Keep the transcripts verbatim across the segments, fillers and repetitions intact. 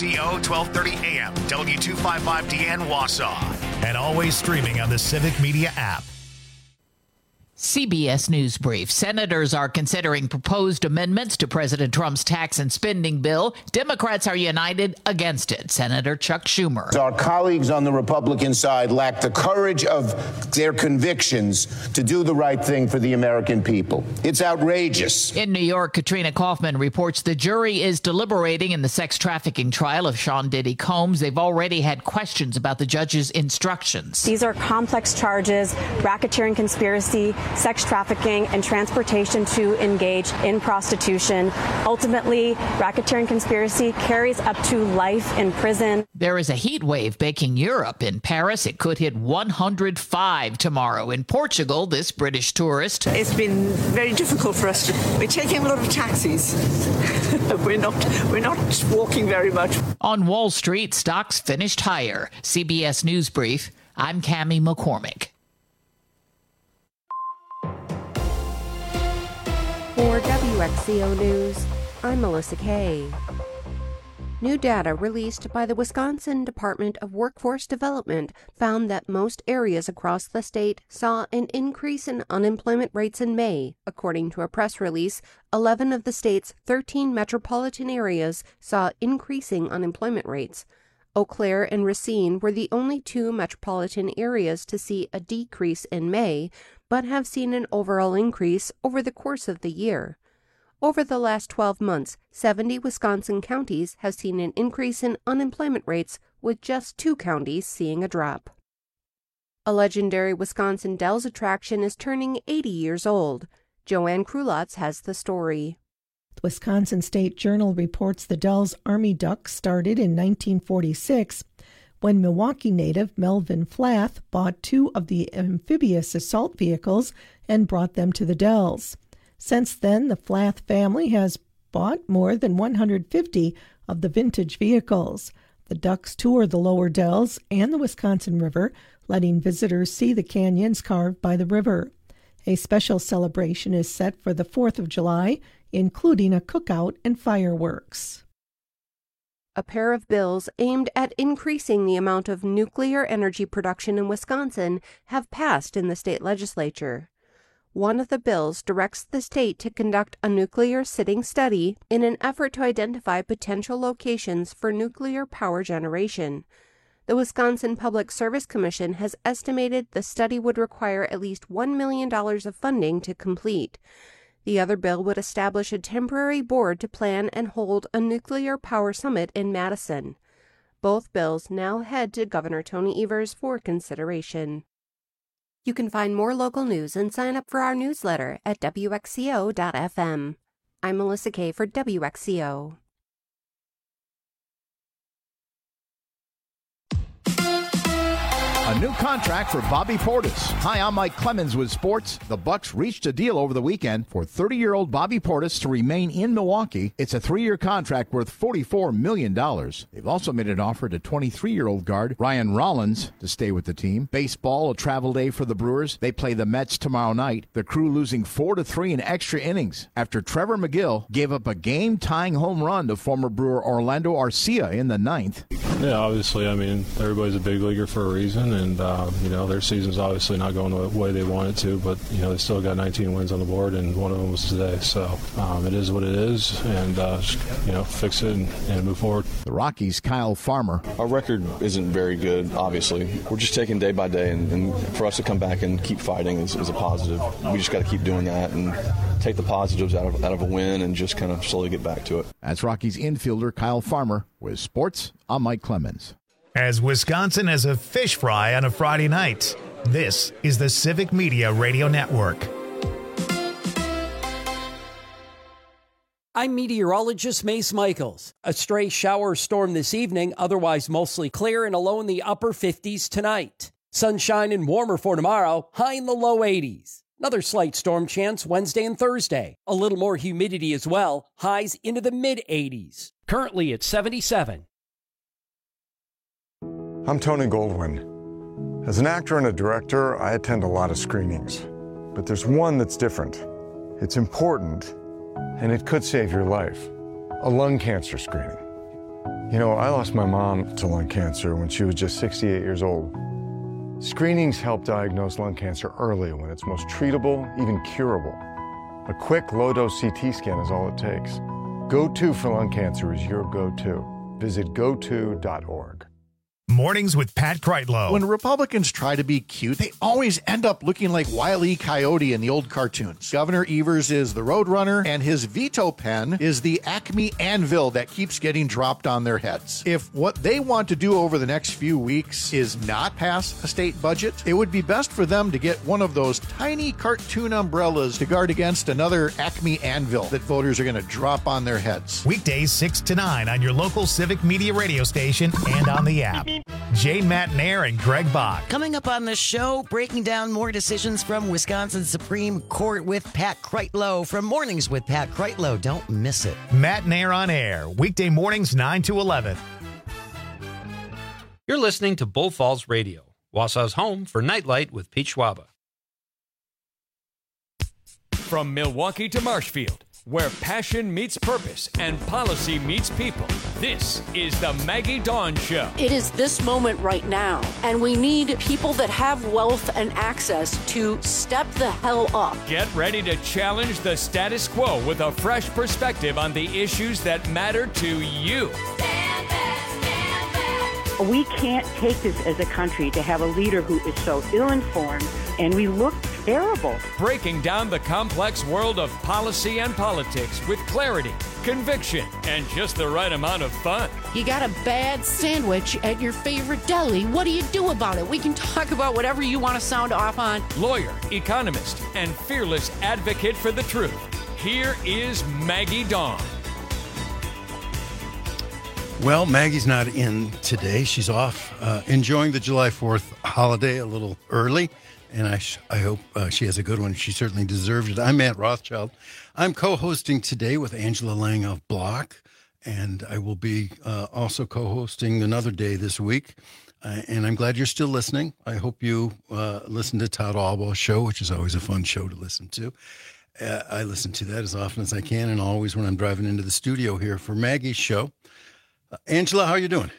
C O, twelve thirty A M, W two fifty-five D N Wausau. And always streaming on the Civic Media app. C B S News Brief. Senators are considering proposed amendments to President Trump's tax and spending bill. Democrats are united against it. Senator Chuck Schumer. Our colleagues on the Republican side lack the courage of their convictions to do the right thing for the American people. It's outrageous. In New York, Katrina Kaufman reports the jury is deliberating in the sex trafficking trial of Sean Diddy Combs. They've already had questions about the judge's instructions. These are complex charges: racketeering, conspiracy, sex trafficking, and transportation to engage in prostitution. Ultimately, racketeering conspiracy carries up to life in prison. There is a heat wave baking Europe. In Paris, it could hit one hundred five tomorrow. In Portugal, this British tourist. It's been very difficult for us. To, we're taking a lot of taxis. we're not we're not walking very much. On Wall Street, stocks finished higher. C B S News Brief. I'm Cammie McCormick. For W X C O News, I'm Melissa Kay. New data released by the Wisconsin Department of Workforce Development found that most areas across the state saw an increase in unemployment rates in May. According to a press release, eleven of the state's thirteen metropolitan areas saw increasing unemployment rates. Eau Claire and Racine were the only two metropolitan areas to see a decrease in May, but have seen an overall increase over the course of the year. Over the last twelve months, seventy Wisconsin counties have seen an increase in unemployment rates, with just two counties seeing a drop. A legendary Wisconsin Dells attraction is turning eighty years old. Joanne Krulotz has the story. The Wisconsin State Journal reports the Dells Army Duck started in nineteen forty-six when Milwaukee native Melvin Flath bought two of the amphibious assault vehicles and brought them to the Dells. Since then, the Flath family has bought more than one hundred fifty of the vintage vehicles. The Ducks tour the lower Dells and the Wisconsin River, letting visitors see the canyons carved by the river. A special celebration is set for the fourth of July, including a cookout and fireworks. A pair of bills aimed at increasing the amount of nuclear energy production in Wisconsin have passed in the state legislature. One of the bills directs the state to conduct a nuclear sitting study in an effort to identify potential locations for nuclear power generation. The Wisconsin Public Service Commission has estimated the study would require at least one million dollars of funding to complete. The other bill would establish a temporary board to plan and hold a nuclear power summit in Madison. Both bills now head to Governor Tony Evers for consideration. You can find more local news and sign up for our newsletter at W X C O dot F M. I'm Melissa Kay for W X C O. A new contract for Bobby Portis. Hi, I'm Mike Clemens with sports. The Bucks reached a deal over the weekend for thirty-year-old Bobby Portis to remain in Milwaukee. It's a three-year contract worth forty-four million dollars. They've also made an offer to twenty-three-year-old guard Ryan Rollins to stay with the team. Baseball, a travel day for the Brewers. They play the Mets tomorrow night. The Crew losing four to three in extra innings after Trevor McGill gave up a game-tying home run to former Brewer Orlando Arcia in the ninth. Yeah, obviously, I mean, everybody's a big leaguer for a reason, and, uh, you know, their season's obviously not going the way they want it to, but, you know, they still got nineteen wins on the board, and one of them was today. So um, it is what it is, and, uh, just, you know, fix it and, and move forward. The Rockies' Kyle Farmer. Our record isn't very good, obviously. We're just taking day by day, and, and for us to come back and keep fighting is, is a positive. We just got to keep doing that and take the positives out of, out of a win and just kind of slowly get back to it. That's Rockies infielder Kyle Farmer. With sports, I'm Mike Clemens. As Wisconsin has a fish fry on a Friday night, this is the Civic Media Radio Network. I'm meteorologist Mace Michaels. A stray shower storm this evening, otherwise mostly clear and a low in the upper fifties tonight. Sunshine and warmer for tomorrow, high in the low eighties. Another slight storm chance Wednesday and Thursday. A little more humidity as well, highs into the mid-eighties. Currently at seventy-seven. I'm Tony Goldwyn. As an actor and a director, I attend a lot of screenings. But there's one that's different. It's important, and it could save your life. A lung cancer screening. You know, I lost my mom to lung cancer when she was just sixty-eight years old. Screenings help diagnose lung cancer early when it's most treatable, even curable. A quick, low-dose C T scan is all it takes. Go to for lung cancer is your go-to. Visit go to dot org. Mornings with Pat Kreitlow. When Republicans try to be cute, they always end up looking like Wile E. Coyote in the old cartoons. Governor Evers is the Roadrunner, and his veto pen is the Acme anvil that keeps getting dropped on their heads. If what they want to do over the next few weeks is not pass a state budget, it would be best for them to get one of those tiny cartoon umbrellas to guard against another Acme anvil that voters are going to drop on their heads. Weekdays six to nine on your local Civic Media radio station and on the app. Jane Matnair and Greg Bach. Coming up on the show, breaking down more decisions from Wisconsin Supreme Court with Pat Kreitlow from Mornings with Pat Kreitlow. Don't miss it. Matnair on air, weekday mornings nine to eleven. You're listening to Bull Falls Radio, Wausau's home for Nightlight with Pete Schwaba. From Milwaukee to Marshfield, where passion meets purpose and policy meets people. This is the Maggie Dawn Show. It is this moment right now, and we need people that have wealth and access to step the hell up. Get ready to challenge the status quo with a fresh perspective on the issues that matter to you. Stand back, stand back. We can't take this as a country to have a leader who is so ill-informed, and we look terrible. Breaking down the complex world of policy and politics with clarity, conviction, and just the right amount of fun. You got a bad sandwich at your favorite deli. What do you do about it? We can talk about whatever you want to sound off on. Lawyer, economist, and fearless advocate for the truth. Here is Maggie Dawn. Well, Maggie's not in today. She's off uh, enjoying the July fourth holiday a little early. And I sh- I hope uh, she has a good one. She certainly deserved it. I'm Matt Rothschild. I'm co-hosting today with Angela Lang of Block, and I will be uh, also co-hosting another day this week. Uh, and I'm glad you're still listening. I hope you uh, listen to Todd Albaugh show, which is always a fun show to listen to. Uh, I listen to that as often as I can, and always when I'm driving into the studio here for Maggie's show. Uh, Angela, how are you doing?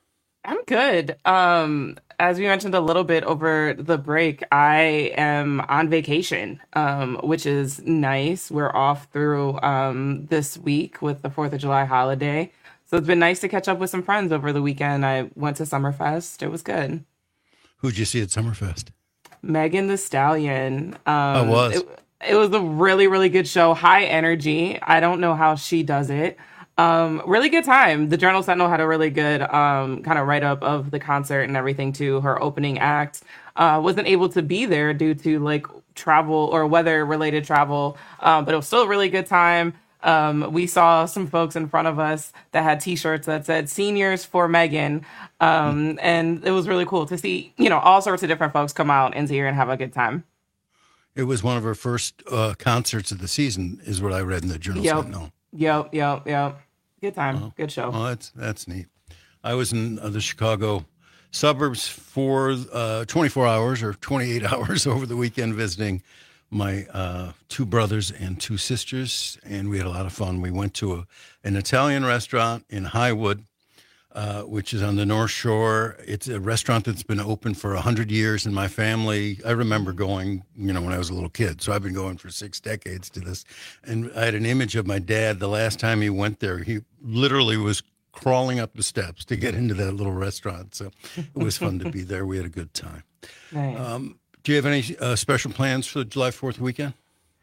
I'm good. Um, as we mentioned a little bit over the break, I am on vacation, um, which is nice. We're off through um, this week with the fourth of July holiday. So it's been nice to catch up with some friends over the weekend. I went to Summerfest. It was good. Who'd you see at Summerfest? Megan Thee Stallion. Um, I was. It, it was a really, really good show. High energy. I don't know how she does it. Um, really good time. The Journal Sentinel had a really good um, kind of write-up of the concert and everything too. Her opening act uh, wasn't able to be there due to like travel or weather-related travel, um, but it was still a really good time. Um, we saw some folks in front of us that had T-shirts that said "Seniors for Megan," um, and it was really cool to see, you know, all sorts of different folks come out into here and have a good time. It was one of her first uh, concerts of the season, is what I read in the Journal Yep. Sentinel. Yep, yep, yep. Good time. Oh, good show. Oh, that's that's neat. I was in uh, the Chicago suburbs for uh, twenty-four hours or twenty-eight hours over the weekend visiting my uh, two brothers and two sisters, and we had a lot of fun. We went to a, an Italian restaurant in Highwood, uh, which is on the North Shore. It's a restaurant that's been open for one hundred years in my family. I remember going, you know, when I was a little kid, so I've been going for six decades to this. And I had an image of my dad the last time he went there. He literally was crawling up the steps to get into that little restaurant. So it was fun to be there. We had a good time. Nice. Um, do you have any uh, special plans for the July fourth weekend?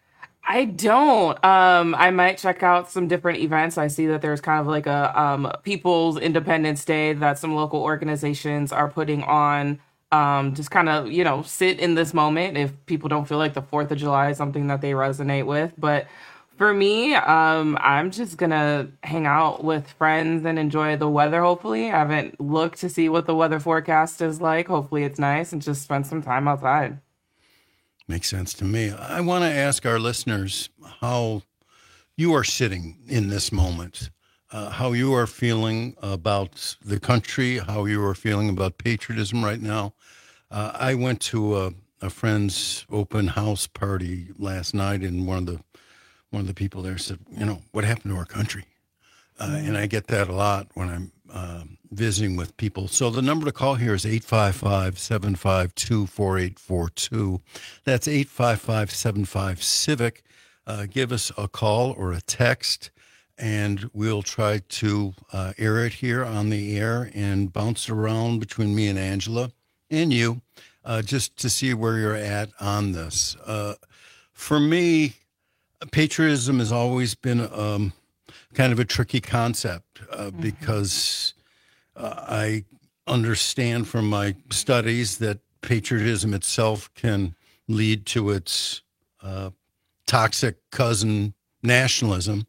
I don't. Um, I might check out some different events. I see that there's kind of like a um, People's Independence Day that some local organizations are putting on. Um, just kind of, you know, sit in this moment if people don't feel like the fourth of July is something that they resonate with. But for me, um, I'm just going to hang out with friends and enjoy the weather, hopefully. I haven't looked to see what the weather forecast is like. Hopefully it's nice, and just spend some time outside. Makes sense to me. I want to ask our listeners how you are sitting in this moment, uh, how you are feeling about the country, how you are feeling about patriotism right now. Uh, I went to a, a friend's open house party last night, and one of the one of the people there said, "You know, what happened to our country?" Uh, and I get that a lot when I'm uh, visiting with people. So the number to call here is eight five five, seven five two, four eight four two. That's eight five five, seven five, CIVIC. Uh, give us a call or a text, and we'll try to uh, air it here on the air and bounce it around between me and Angela and you, uh, just to see where you're at on this. Uh, for me, patriotism has always been um, kind of a tricky concept uh, mm-hmm. because uh, I understand from my studies that patriotism itself can lead to its uh, toxic cousin nationalism,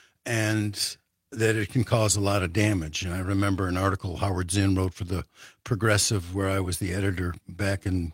and that it can cause a lot of damage. And I remember an article Howard Zinn wrote for the Progressive, where I was the editor back in,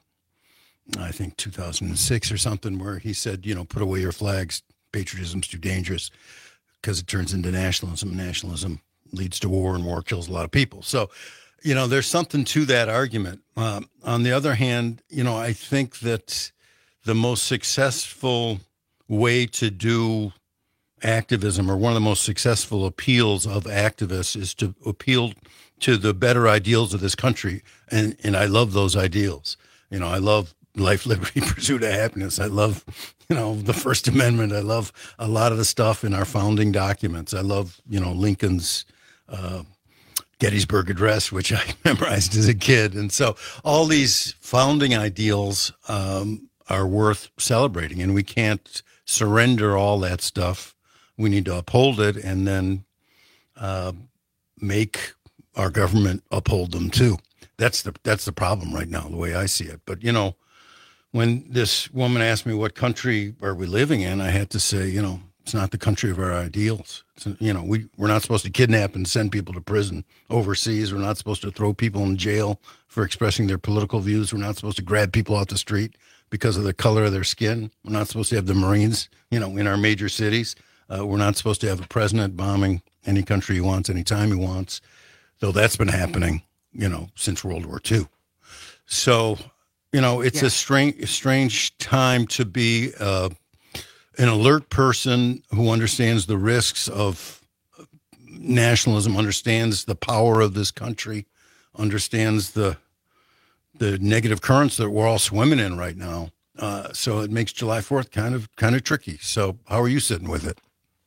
I think, two thousand six or something, where he said, you know, put away your flags. Patriotism's too dangerous because it turns into nationalism. Nationalism leads to war, and war kills a lot of people. So, you know, there's something to that argument. Um, on the other hand, you know, I think that the most successful way to do activism, or one of the most successful appeals of activists, is to appeal to the better ideals of this country. And, and I love those ideals. You know, I love life, liberty, pursuit of happiness. I love, you know, the First Amendment. I love a lot of the stuff in our founding documents. I love, you know, Lincoln's uh, Gettysburg Address, which I memorized as a kid. And so all these founding ideals um, are worth celebrating, and we can't surrender all that stuff. We need to uphold it, and then uh, make our government uphold them too. That's the that's the problem right now, the way I see it. But, you know, when this woman asked me what country are we living in, I had to say, you know, it's not the country of our ideals. It's, you know, we, we're not supposed to kidnap and send people to prison overseas. We're not supposed to throw people in jail for expressing their political views. We're not supposed to grab people off the street because of the color of their skin. We're not supposed to have the Marines, you know, in our major cities. Uh, we're not supposed to have a president bombing any country he wants, anytime he wants, though that's been happening, you know, since World War Two. So, you know, it's yeah. a strange, strange time to be uh, an alert person who understands the risks of nationalism, understands the power of this country, understands the the negative currents that we're all swimming in right now. Uh, so it makes July fourth kind of kind of tricky. So how are you sitting with it?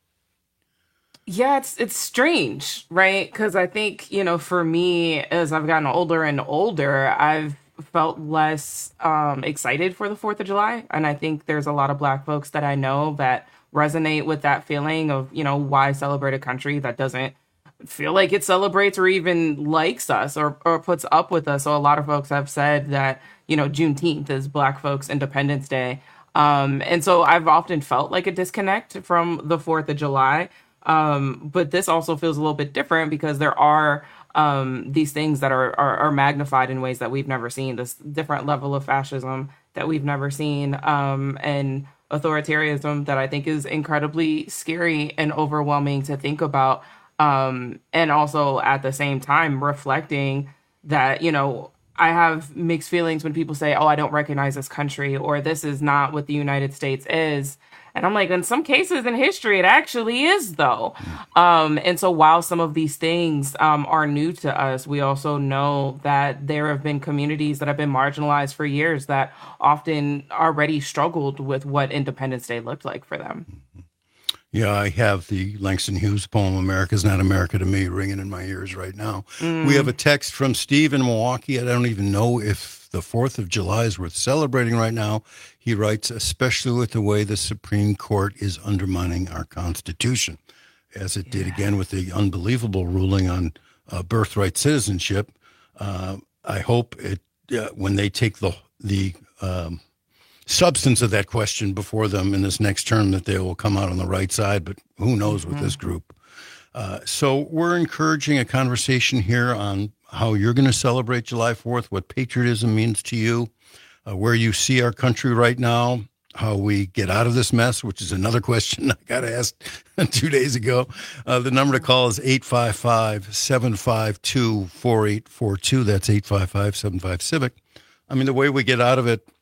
Yeah, it's it's strange, right? Because I think, you know, for me, as I've gotten older and older, I've felt less um, excited for the fourth of July. And I think there's a lot of Black folks that I know that resonate with that feeling of, you know, why celebrate a country that doesn't feel like it celebrates or even likes us or, or puts up with us. So a lot of folks have said that, you know, Juneteenth is Black folks' Independence Day. Um, and so I've often felt like a disconnect from the fourth of July. Um, but this also feels a little bit different because there are um, these things that are, are are magnified in ways that we've never seen, this different level of fascism that we've never seen, um, and authoritarianism that I think is incredibly scary and overwhelming to think about. Um, and also at the same time reflecting that, you know, I have mixed feelings when people say, oh, I don't recognize this country, or this is not what the United States is. And I'm like, in some cases in history, it actually is, though. Um, and so while some of these things um, are new to us, we also know that there have been communities that have been marginalized for years that often already struggled with what Independence Day looked like for them. Yeah, I have the Langston Hughes poem, America's Not America to Me, ringing in my ears right now. Mm. We have a text from Steve in Milwaukee. I don't even know if the fourth of July is worth celebrating right now. He writes, especially with the way the Supreme Court is undermining our Constitution, as it yeah. did again with the unbelievable ruling on uh, birthright citizenship. Uh, I hope it uh, when they take the the um, substance of that question before them in this next term, that they will come out on the right side, but who knows with mm-hmm. this group. Uh, so we're encouraging a conversation here on how you're going to celebrate July fourth, what patriotism means to you, uh, where you see our country right now, how we get out of this mess, which is another question I got asked two days ago. Uh, the number to call is eight five five, seven five two, four eight four two. That's eight five five, seven five, CIVIC. I mean, the way we get out of it,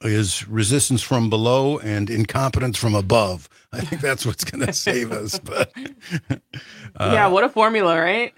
is resistance from below and incompetence from above. I think that's what's going to save us. But uh, yeah, what a formula, right?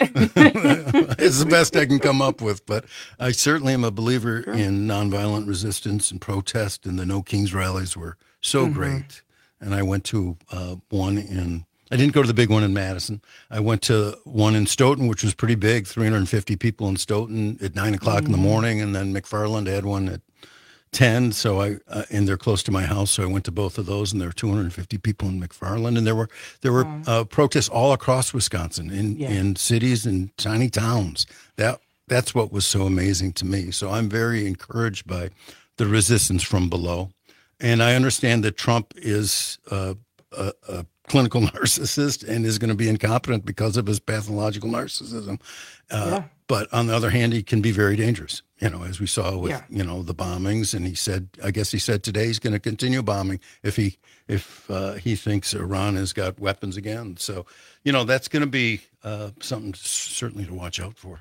It's the best I can come up with. But I certainly am a believer sure. in nonviolent resistance and protest, and the No Kings rallies were so mm-hmm. great. And I went to uh, one in, I didn't go to the big one in Madison. I went to one in Stoughton, which was pretty big, three hundred fifty people in Stoughton at nine o'clock mm-hmm. in the morning. And then McFarland had one at ten. So I, uh, and they're close to my house. So I went to both of those, and there were two hundred fifty people in McFarland. And there were, there were uh, protests all across Wisconsin in, yeah. in cities and tiny towns. That, that's what was so amazing to me. So I'm very encouraged by the resistance from below. And I understand that Trump is uh, a, a clinical narcissist and is going to be incompetent because of his pathological narcissism. Uh, yeah. But on the other hand, he can be very dangerous, you know, as we saw with, yeah. you know, the bombings. And he said, I guess he said today he's going to continue bombing if he if uh, he thinks Iran has got weapons again. So, you know, that's going to be uh, something certainly to watch out for.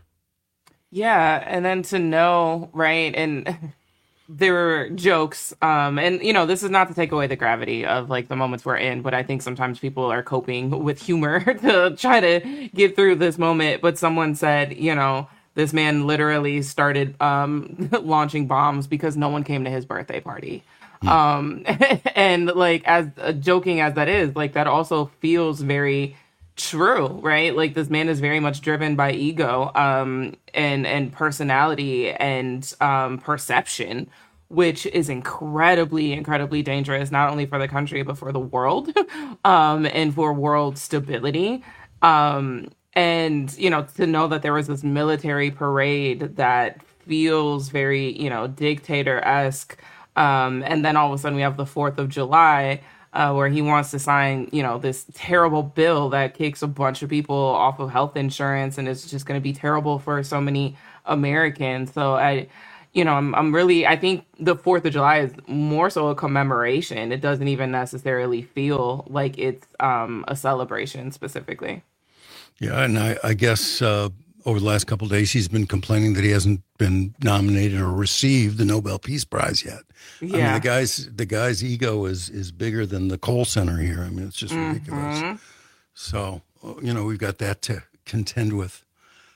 Yeah. And then to know, right, and there were jokes, um, and, you know, this is not to take away the gravity of, like, the moments we're in, but I think sometimes people are coping with humor to try to get through this moment. But someone said, you know, this man literally started um, launching bombs because no one came to his birthday party. Mm. Um, and, like, as uh, joking as that is, like, that also feels very true, right? Like, this man is very much driven by ego um, and and personality and um, perception, which is incredibly, incredibly dangerous, not only for the country, but for the world um, and for world stability. Um, and, you know, to know that there was this military parade that feels very, you know, dictator-esque. Um, and then all of a sudden we have the fourth of July, Uh, where he wants to sign, you know, this terrible bill that kicks a bunch of people off of health insurance, and it's just going to be terrible for so many Americans. So I, you know, I'm, I'm really, I think the fourth of July is more so a commemoration. It doesn't even necessarily feel like it's um, a celebration specifically. Yeah, and I, I guess uh, over the last couple of days, he's been complaining that he hasn't been nominated or received the Nobel Peace Prize yet. Yeah. I mean, the guy's the guy's ego is is bigger than the Kohl Center here. I mean, it's just ridiculous. Mm-hmm. So, you know, we've got that to contend with.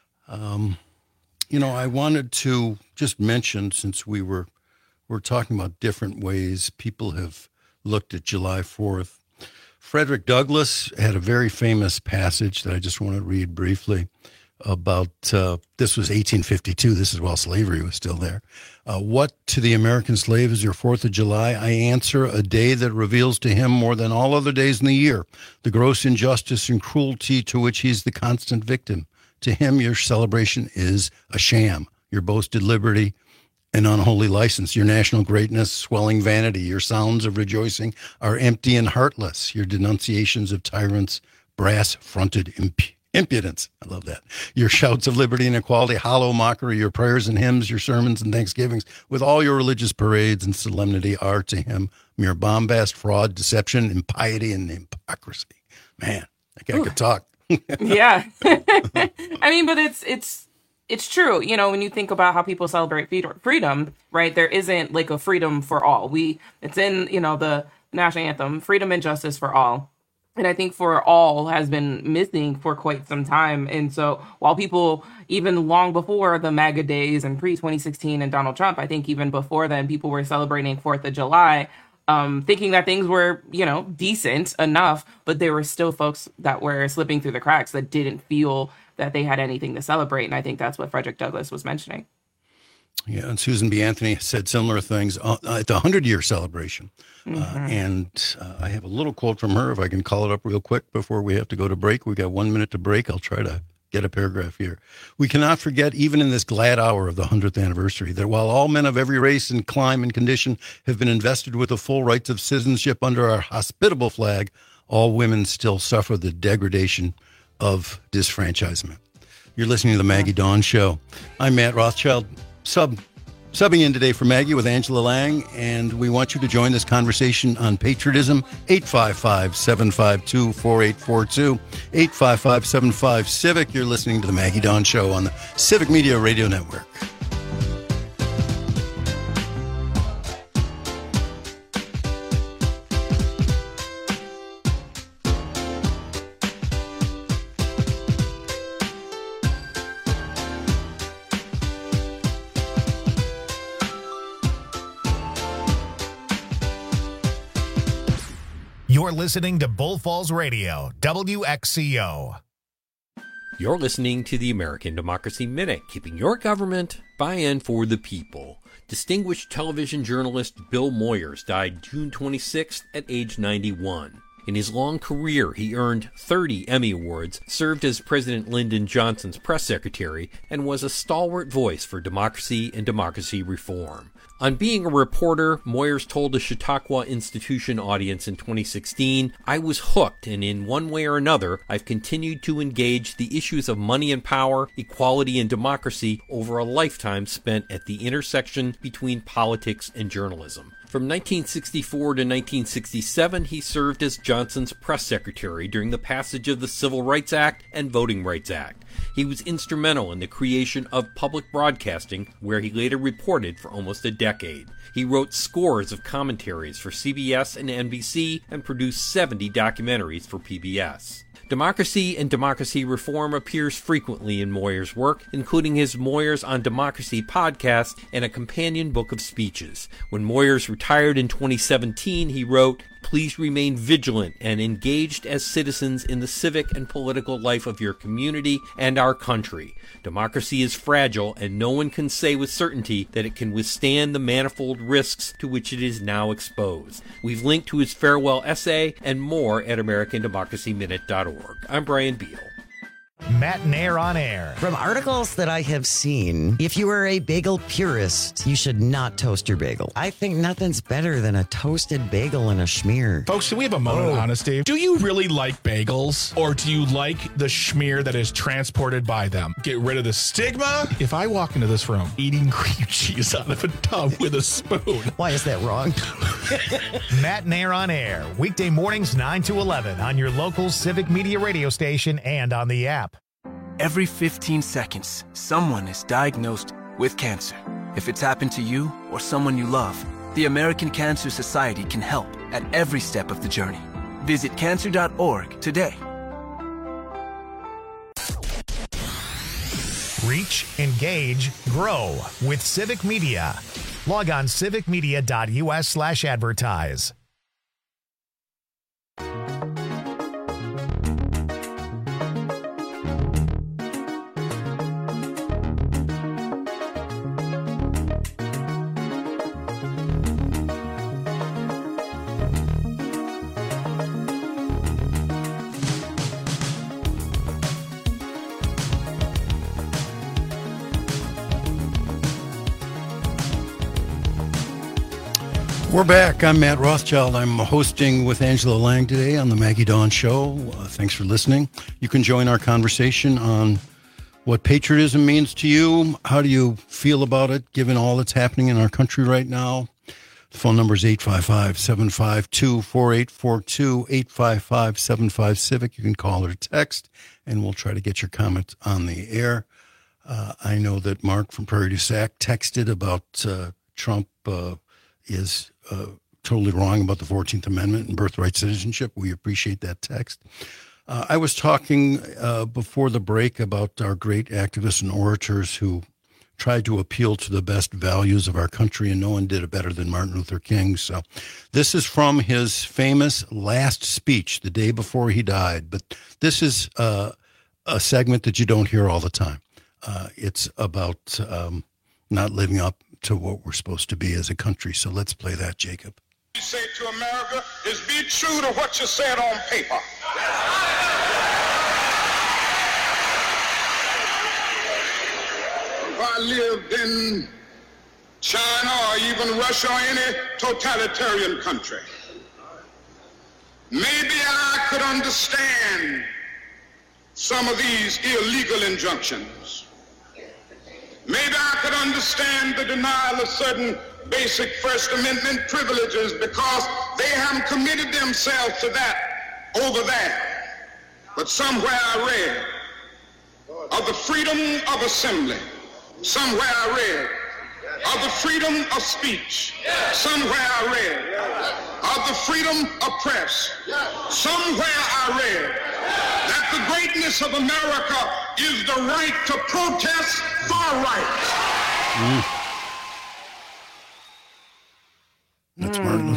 Um, you know, I wanted to just mention, since we were we're talking about different ways people have looked at July fourth. Frederick Douglass had a very famous passage that I just want to read briefly about, uh, this was eighteen fifty-two. This is while slavery was still there. Uh, what to the American slave is your fourth of July? I answer, a day that reveals to him more than all other days in the year the gross injustice and cruelty to which he's the constant victim. To him, your celebration is a sham, your boasted liberty, an unholy license, your national greatness, swelling vanity, your sounds of rejoicing are empty and heartless, your denunciations of tyrants, brass-fronted imp- impudence. I love that. Your shouts of liberty and equality, hollow mockery, your prayers and hymns, your sermons and thanksgivings, with all your religious parades and solemnity are to him mere bombast, fraud, deception, impiety, and hypocrisy. Man, that guy could talk. Yeah. I mean, but it's, it's, it's true. You know, when you think about how people celebrate freedom, right, there isn't like a freedom for all. We, it's in, you know, the national anthem, freedom and justice for all. And I think for all has been missing for quite some time. And so while people, even long before the MAGA days and pre twenty sixteen and Donald Trump, I think even before then, people were celebrating fourth of July, um, thinking that things were, you know, decent enough, but there were still folks that were slipping through the cracks that didn't feel that they had anything to celebrate. And I think that's what Frederick Douglass was mentioning. Yeah, and Susan B. Anthony said similar things uh, at the hundred-year celebration. Mm-hmm. Uh, and uh, I have a little quote from her, if I can call it up real quick before we have to go to break. We got one minute to break. I'll try to get a paragraph here. We cannot forget, even in this glad hour of the hundredth anniversary, that while all men of every race and clime and condition have been invested with the full rights of citizenship under our hospitable flag, all women still suffer the degradation of disfranchisement. You're listening to the Maggie Dawn Show. I'm Matt Rothschild. Sub, subbing in today for Maggie with Angela Lang, and we want you to join this conversation on patriotism. eight five five, seven five two, four eight four two, eight five five, seven five, CIVIC. You're listening to the Maggie Dawn Show on the Civic Media Radio Network. You're listening to Bull Falls Radio, W X C O. You're listening to the American Democracy Minute, keeping your government by and for the people. Distinguished television journalist Bill Moyers died June twenty-sixth at age ninety-one. In his long career, he earned thirty Emmy Awards, served as President Lyndon Johnson's press secretary, and was a stalwart voice for democracy and democracy reform. On being a reporter, Moyers told a Chautauqua Institution audience in twenty sixteen, "I was hooked, and in one way or another, I've continued to engage the issues of money and power, equality and democracy over a lifetime spent at the intersection between politics and journalism." From nineteen sixty-four to nineteen sixty-seven, he served as Johnson's press secretary during the passage of the Civil Rights Act and Voting Rights Act. He was instrumental in the creation of public broadcasting, where he later reported for almost a decade. He wrote scores of commentaries for C B S and N B C and produced seventy documentaries for P B S. Democracy and democracy reform appears frequently in Moyers' work, including his Moyers on Democracy podcast and a companion book of speeches. When Moyers retired in twenty seventeen, he wrote, "Please remain vigilant and engaged as citizens in the civic and political life of your community and our country. Democracy is fragile, and no one can say with certainty that it can withstand the manifold risks to which it is now exposed." We've linked to his farewell essay and more at American Democracy Minute dot org. I'm Brian Beal. Matt Nair on air. From articles that I have seen, if you are a bagel purist, you should not toast your bagel. I think nothing's better than a toasted bagel and a schmear. Folks, do we have a moment Oh. of honesty? Do you really like bagels, or do you like the schmear that is transported by them? Get rid of the stigma. If I walk into this room eating cream cheese out of a tub with a spoon. Why is that wrong? Matt Nair on air, weekday mornings nine to eleven on your local Civic Media radio station and on the app. Every fifteen seconds, someone is diagnosed with cancer. If it's happened to you or someone you love, the American Cancer Society can help at every step of the journey. Visit cancer dot org today. Reach, engage, grow with Civic Media. Log on civic media dot U S slash advertise. We're back. I'm Matt Rothschild. I'm hosting with Angela Lang today on the Maggie Dawn Show. Uh, thanks for listening. You can join our conversation on what patriotism means to you. How do you feel about it, given all that's happening in our country right now? The phone number is eight five five, seven five two, four eight four two, eight five five, seven five, CIVIC. You can call or text, and we'll try to get your comment on the air. Uh, I know that Mark from Prairie du Sac texted about uh, Trump uh, is uh, totally wrong about the fourteenth Amendment and birthright citizenship. We appreciate that text. Uh, I was talking uh, before the break about our great activists and orators who tried to appeal to the best values of our country, and no one did it better than Martin Luther King. So this is from his famous last speech the day before he died. But this is uh, a segment that you don't hear all the time. Uh, it's about um, not living up to what we're supposed to be as a country. So let's play that, Jacob. You say to America is be true to what you said on paper. If I lived in China or even Russia or any totalitarian country, maybe I could understand some of these illegal injunctions. Maybe I could understand the denial of certain basic First Amendment privileges because they haven't committed themselves to that over there. But somewhere I read of the freedom of assembly. Somewhere I read of the freedom of speech. Somewhere I read of the freedom of press. Somewhere I read that the greatness of America is the right to protest for rights. Mm. That's Martin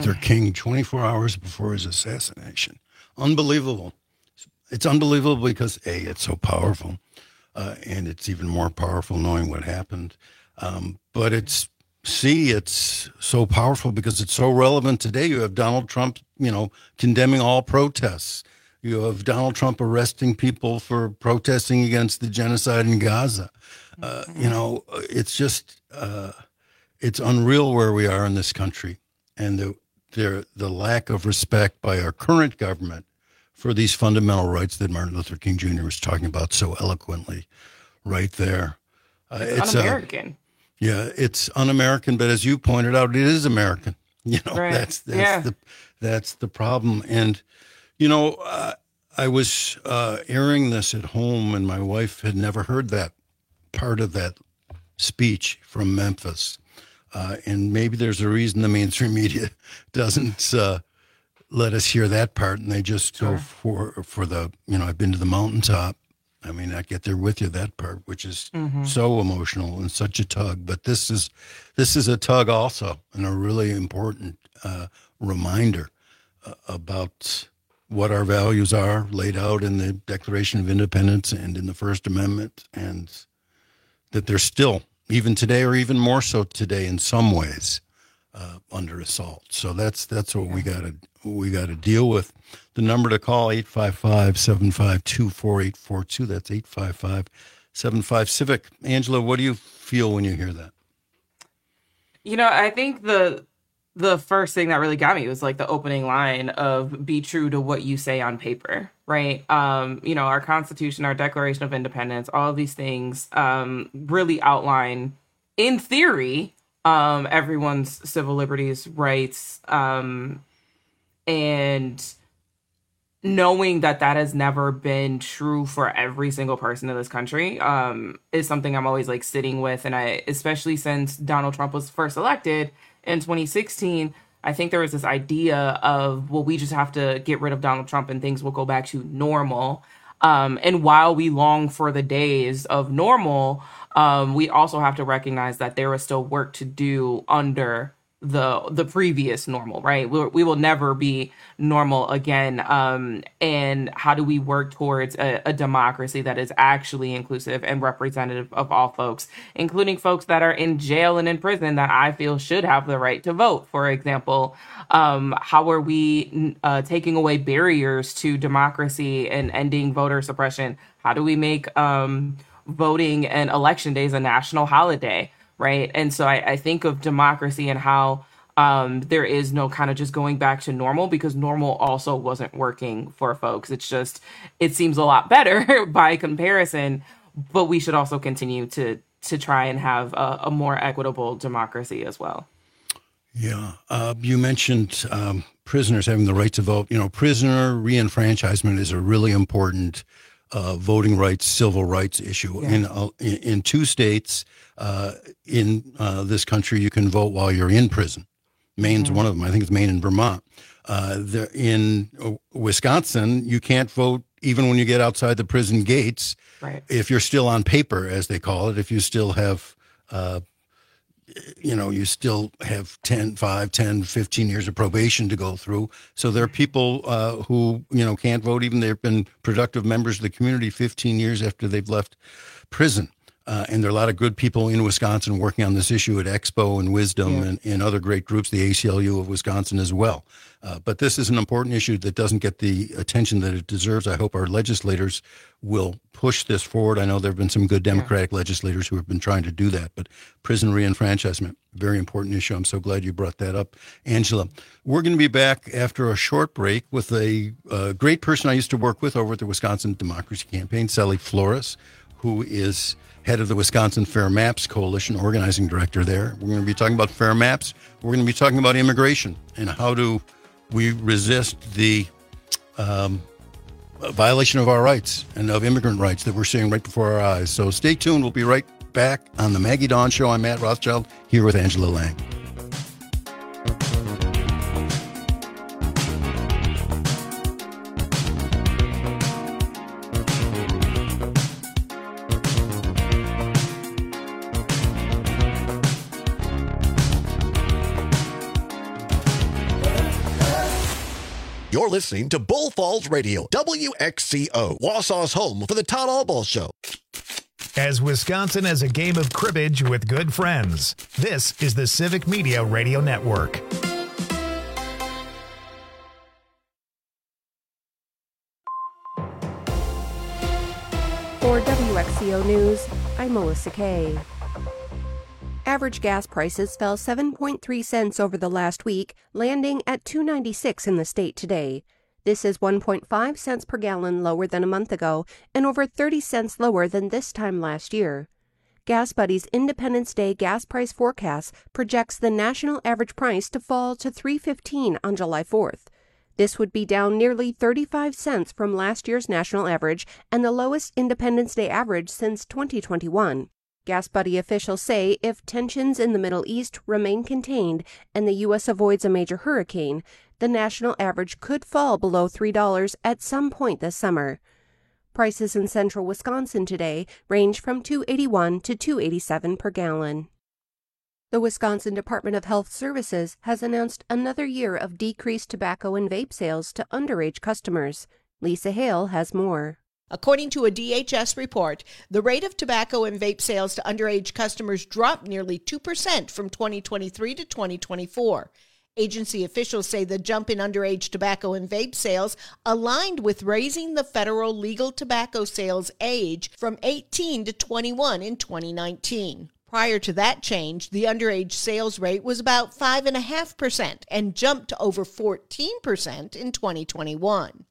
Luther King twenty-four hours before his assassination. Unbelievable. It's unbelievable because, A, it's so powerful, uh, and it's even more powerful knowing what happened. Um, but it's, C, it's so powerful because it's so relevant today. You have Donald Trump, you know, condemning all protests. You have Donald Trump arresting people for protesting against the genocide in Gaza. Uh, you know, it's just, uh, it's unreal where we are in this country, and the, the, the lack of respect by our current government for these fundamental rights that Martin Luther King Junior was talking about so eloquently right there. Uh, it's, it's un-American. Uh, yeah, it's un-American, but as you pointed out, it is American. You know, right. that's that's yeah. the that's the problem. And you know, uh, I was uh, airing this at home, and my wife had never heard that part of that speech from Memphis. Uh, and maybe there's a reason the mainstream media doesn't uh, let us hear that part, and they just sure. go for for the, you know, I've been to the mountaintop. I mean, I get there with you, that part, which is mm-hmm. so emotional and such a tug. But this is this is a tug also, and a really important uh, reminder uh, about what our values are laid out in the Declaration of Independence and in the First Amendment, and that they're still, even today, or even more so today in some ways, uh, under assault. So that's that's what yeah. we got to we got to deal with. The number to call, eight five five, seven five two, four eight four two. That's eight five five, seven five, civic. Angela, what do you feel when you hear that? You know, I think the the first thing that really got me was like the opening line of "be true to what you say on paper," right? Um, you know, our Constitution, our Declaration of Independence, all of these things um, really outline, in theory, um, everyone's civil liberties, rights, um, and knowing that that has never been true for every single person in this country um, is something I'm always like sitting with. And I, especially since Donald Trump was first elected in twenty sixteen, I think there was this idea of, well, we just have to get rid of Donald Trump and things will go back to normal. Um, and while we long for the days of normal, um, we also have to recognize that there is still work to do under the the previous normal, right? We, we will never be normal again. Um, and how do we work towards a, a democracy that is actually inclusive and representative of all folks, including folks that are in jail and in prison that I feel should have the right to vote, for example? Um, how are we uh, taking away barriers to democracy and ending voter suppression? How do we make um, voting and election days a national holiday? Right. And so I, I think of democracy and how um, there is no kind of just going back to normal, because normal also wasn't working for folks. It's just, it seems a lot better by comparison, but we should also continue to to try and have a, a more equitable democracy as well. Yeah. Uh, you mentioned um, prisoners having the right to vote. You know, prisoner reenfranchisement is a really important uh, voting rights, civil rights issue. Yeah. In, uh, in in two states uh, in uh, this country, you can vote while you're in prison. Maine's mm-hmm. one of them. I think it's Maine and Vermont. Uh, there, in uh, Wisconsin, you can't vote even when you get outside the prison gates. Right. If you're still on paper, as they call it, if you still have, uh, you know, you still have ten, five, ten, fifteen years of probation to go through. So there are people uh, who, you know, can't vote even they've been productive members of the community fifteen years after they've left prison. Uh, and there are a lot of good people in Wisconsin working on this issue at Expo and Wisdom yeah. and, and other great groups, the A C L U of Wisconsin as well. Uh, but this is an important issue that doesn't get the attention that it deserves. I hope our legislators will push this forward. I know there have been some good Democratic yeah. legislators who have been trying to do that, but prison reenfranchisement, very important issue. I'm so glad you brought that up. Angela, we're going to be back after a short break with a uh, great person I used to work with over at the Wisconsin Democracy Campaign, Sally Flores, who is head of the Wisconsin Fair Maps Coalition, organizing director there. We're going to be talking about fair maps. We're going to be talking about immigration and how do we resist the um, violation of our rights and of immigrant rights that we're seeing right before our eyes. So stay tuned. We'll be right back on the Maggie Dawn Show. I'm Matt Rothschild here with Angela Lang. You're listening to Bull Falls Radio, W X C O, Wausau's home for the Todd Albaugh Show. As Wisconsin has a game of cribbage with good friends, this is the Civic Media Radio Network. For W X C O News, I'm Melissa Kay. Average gas prices fell seven point three cents over the last week, landing at two ninety-six in the state today. This is one point five cents per gallon lower than a month ago and over thirty cents lower than this time last year. Gas Buddy's Independence Day gas price forecast projects the national average price to fall to three fifteen on July fourth. This would be down nearly thirty-five cents from last year's national average and the lowest Independence Day average since twenty twenty-one. Gas Buddy officials say if tensions in the Middle East remain contained and the U S avoids a major hurricane, the national average could fall below three dollars at some point this summer. Prices in central Wisconsin today range from two eighty-one to two eighty-seven per gallon. The Wisconsin Department of Health Services has announced another year of decreased tobacco and vape sales to underage customers. Lisa Hale has more. According to a D H S report, the rate of tobacco and vape sales to underage customers dropped nearly two percent from twenty twenty-three to twenty twenty-four. Agency officials say the jump in underage tobacco and vape sales aligned with raising the federal legal tobacco sales age from eighteen to twenty-one in twenty nineteen. Prior to that change, the underage sales rate was about five point five percent and jumped to over fourteen percent in twenty twenty-one.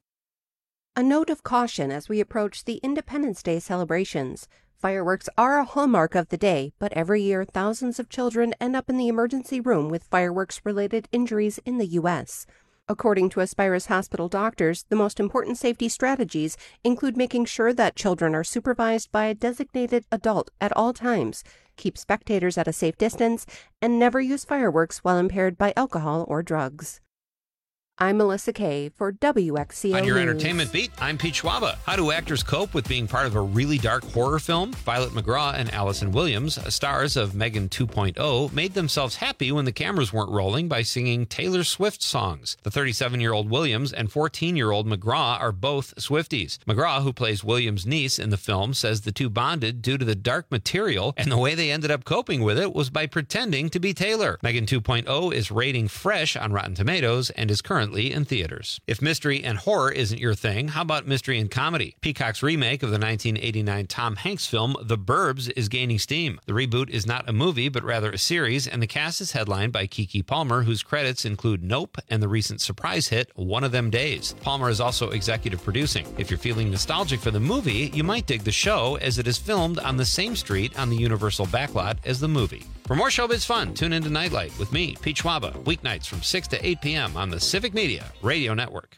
A note of caution as we approach the Independence Day celebrations. Fireworks are a hallmark of the day, but every year thousands of children end up in the emergency room with fireworks-related injuries in the U S. According to Aspirus Hospital doctors, the most important safety strategies include making sure that children are supervised by a designated adult at all times, keep spectators at a safe distance, and never use fireworks while impaired by alcohol or drugs. I'm Melissa Kay for W X C O On your News. entertainment beat, I'm Pete Schwaba. How do actors cope with being part of a really dark horror film? Violet McGraw and Allison Williams, stars of Megan two point oh, made themselves happy when the cameras weren't rolling by singing Taylor Swift songs. The thirty-seven-year-old Williams and fourteen-year-old McGraw are both Swifties. McGraw, who plays Williams' niece in the film, says the two bonded due to the dark material, and the way they ended up coping with it was by pretending to be Taylor. Megan two point oh is rating fresh on Rotten Tomatoes and is currently in theaters. If mystery and horror isn't your thing, how about mystery and comedy? Peacock's remake of the nineteen eighty-nine Tom Hanks film The Burbs is gaining steam. The reboot is not a movie, but rather a series, and the cast is headlined by Keke Palmer, whose credits include Nope and the recent surprise hit One of Them Days. Palmer is also executive producing. If you're feeling nostalgic for the movie, you might dig the show, as it is filmed on the same street on the Universal backlot as the movie. For more showbiz fun, tune into Nightlight with me, Pete Schwaba, weeknights from six to eight p.m. on the Civic Media Radio Network.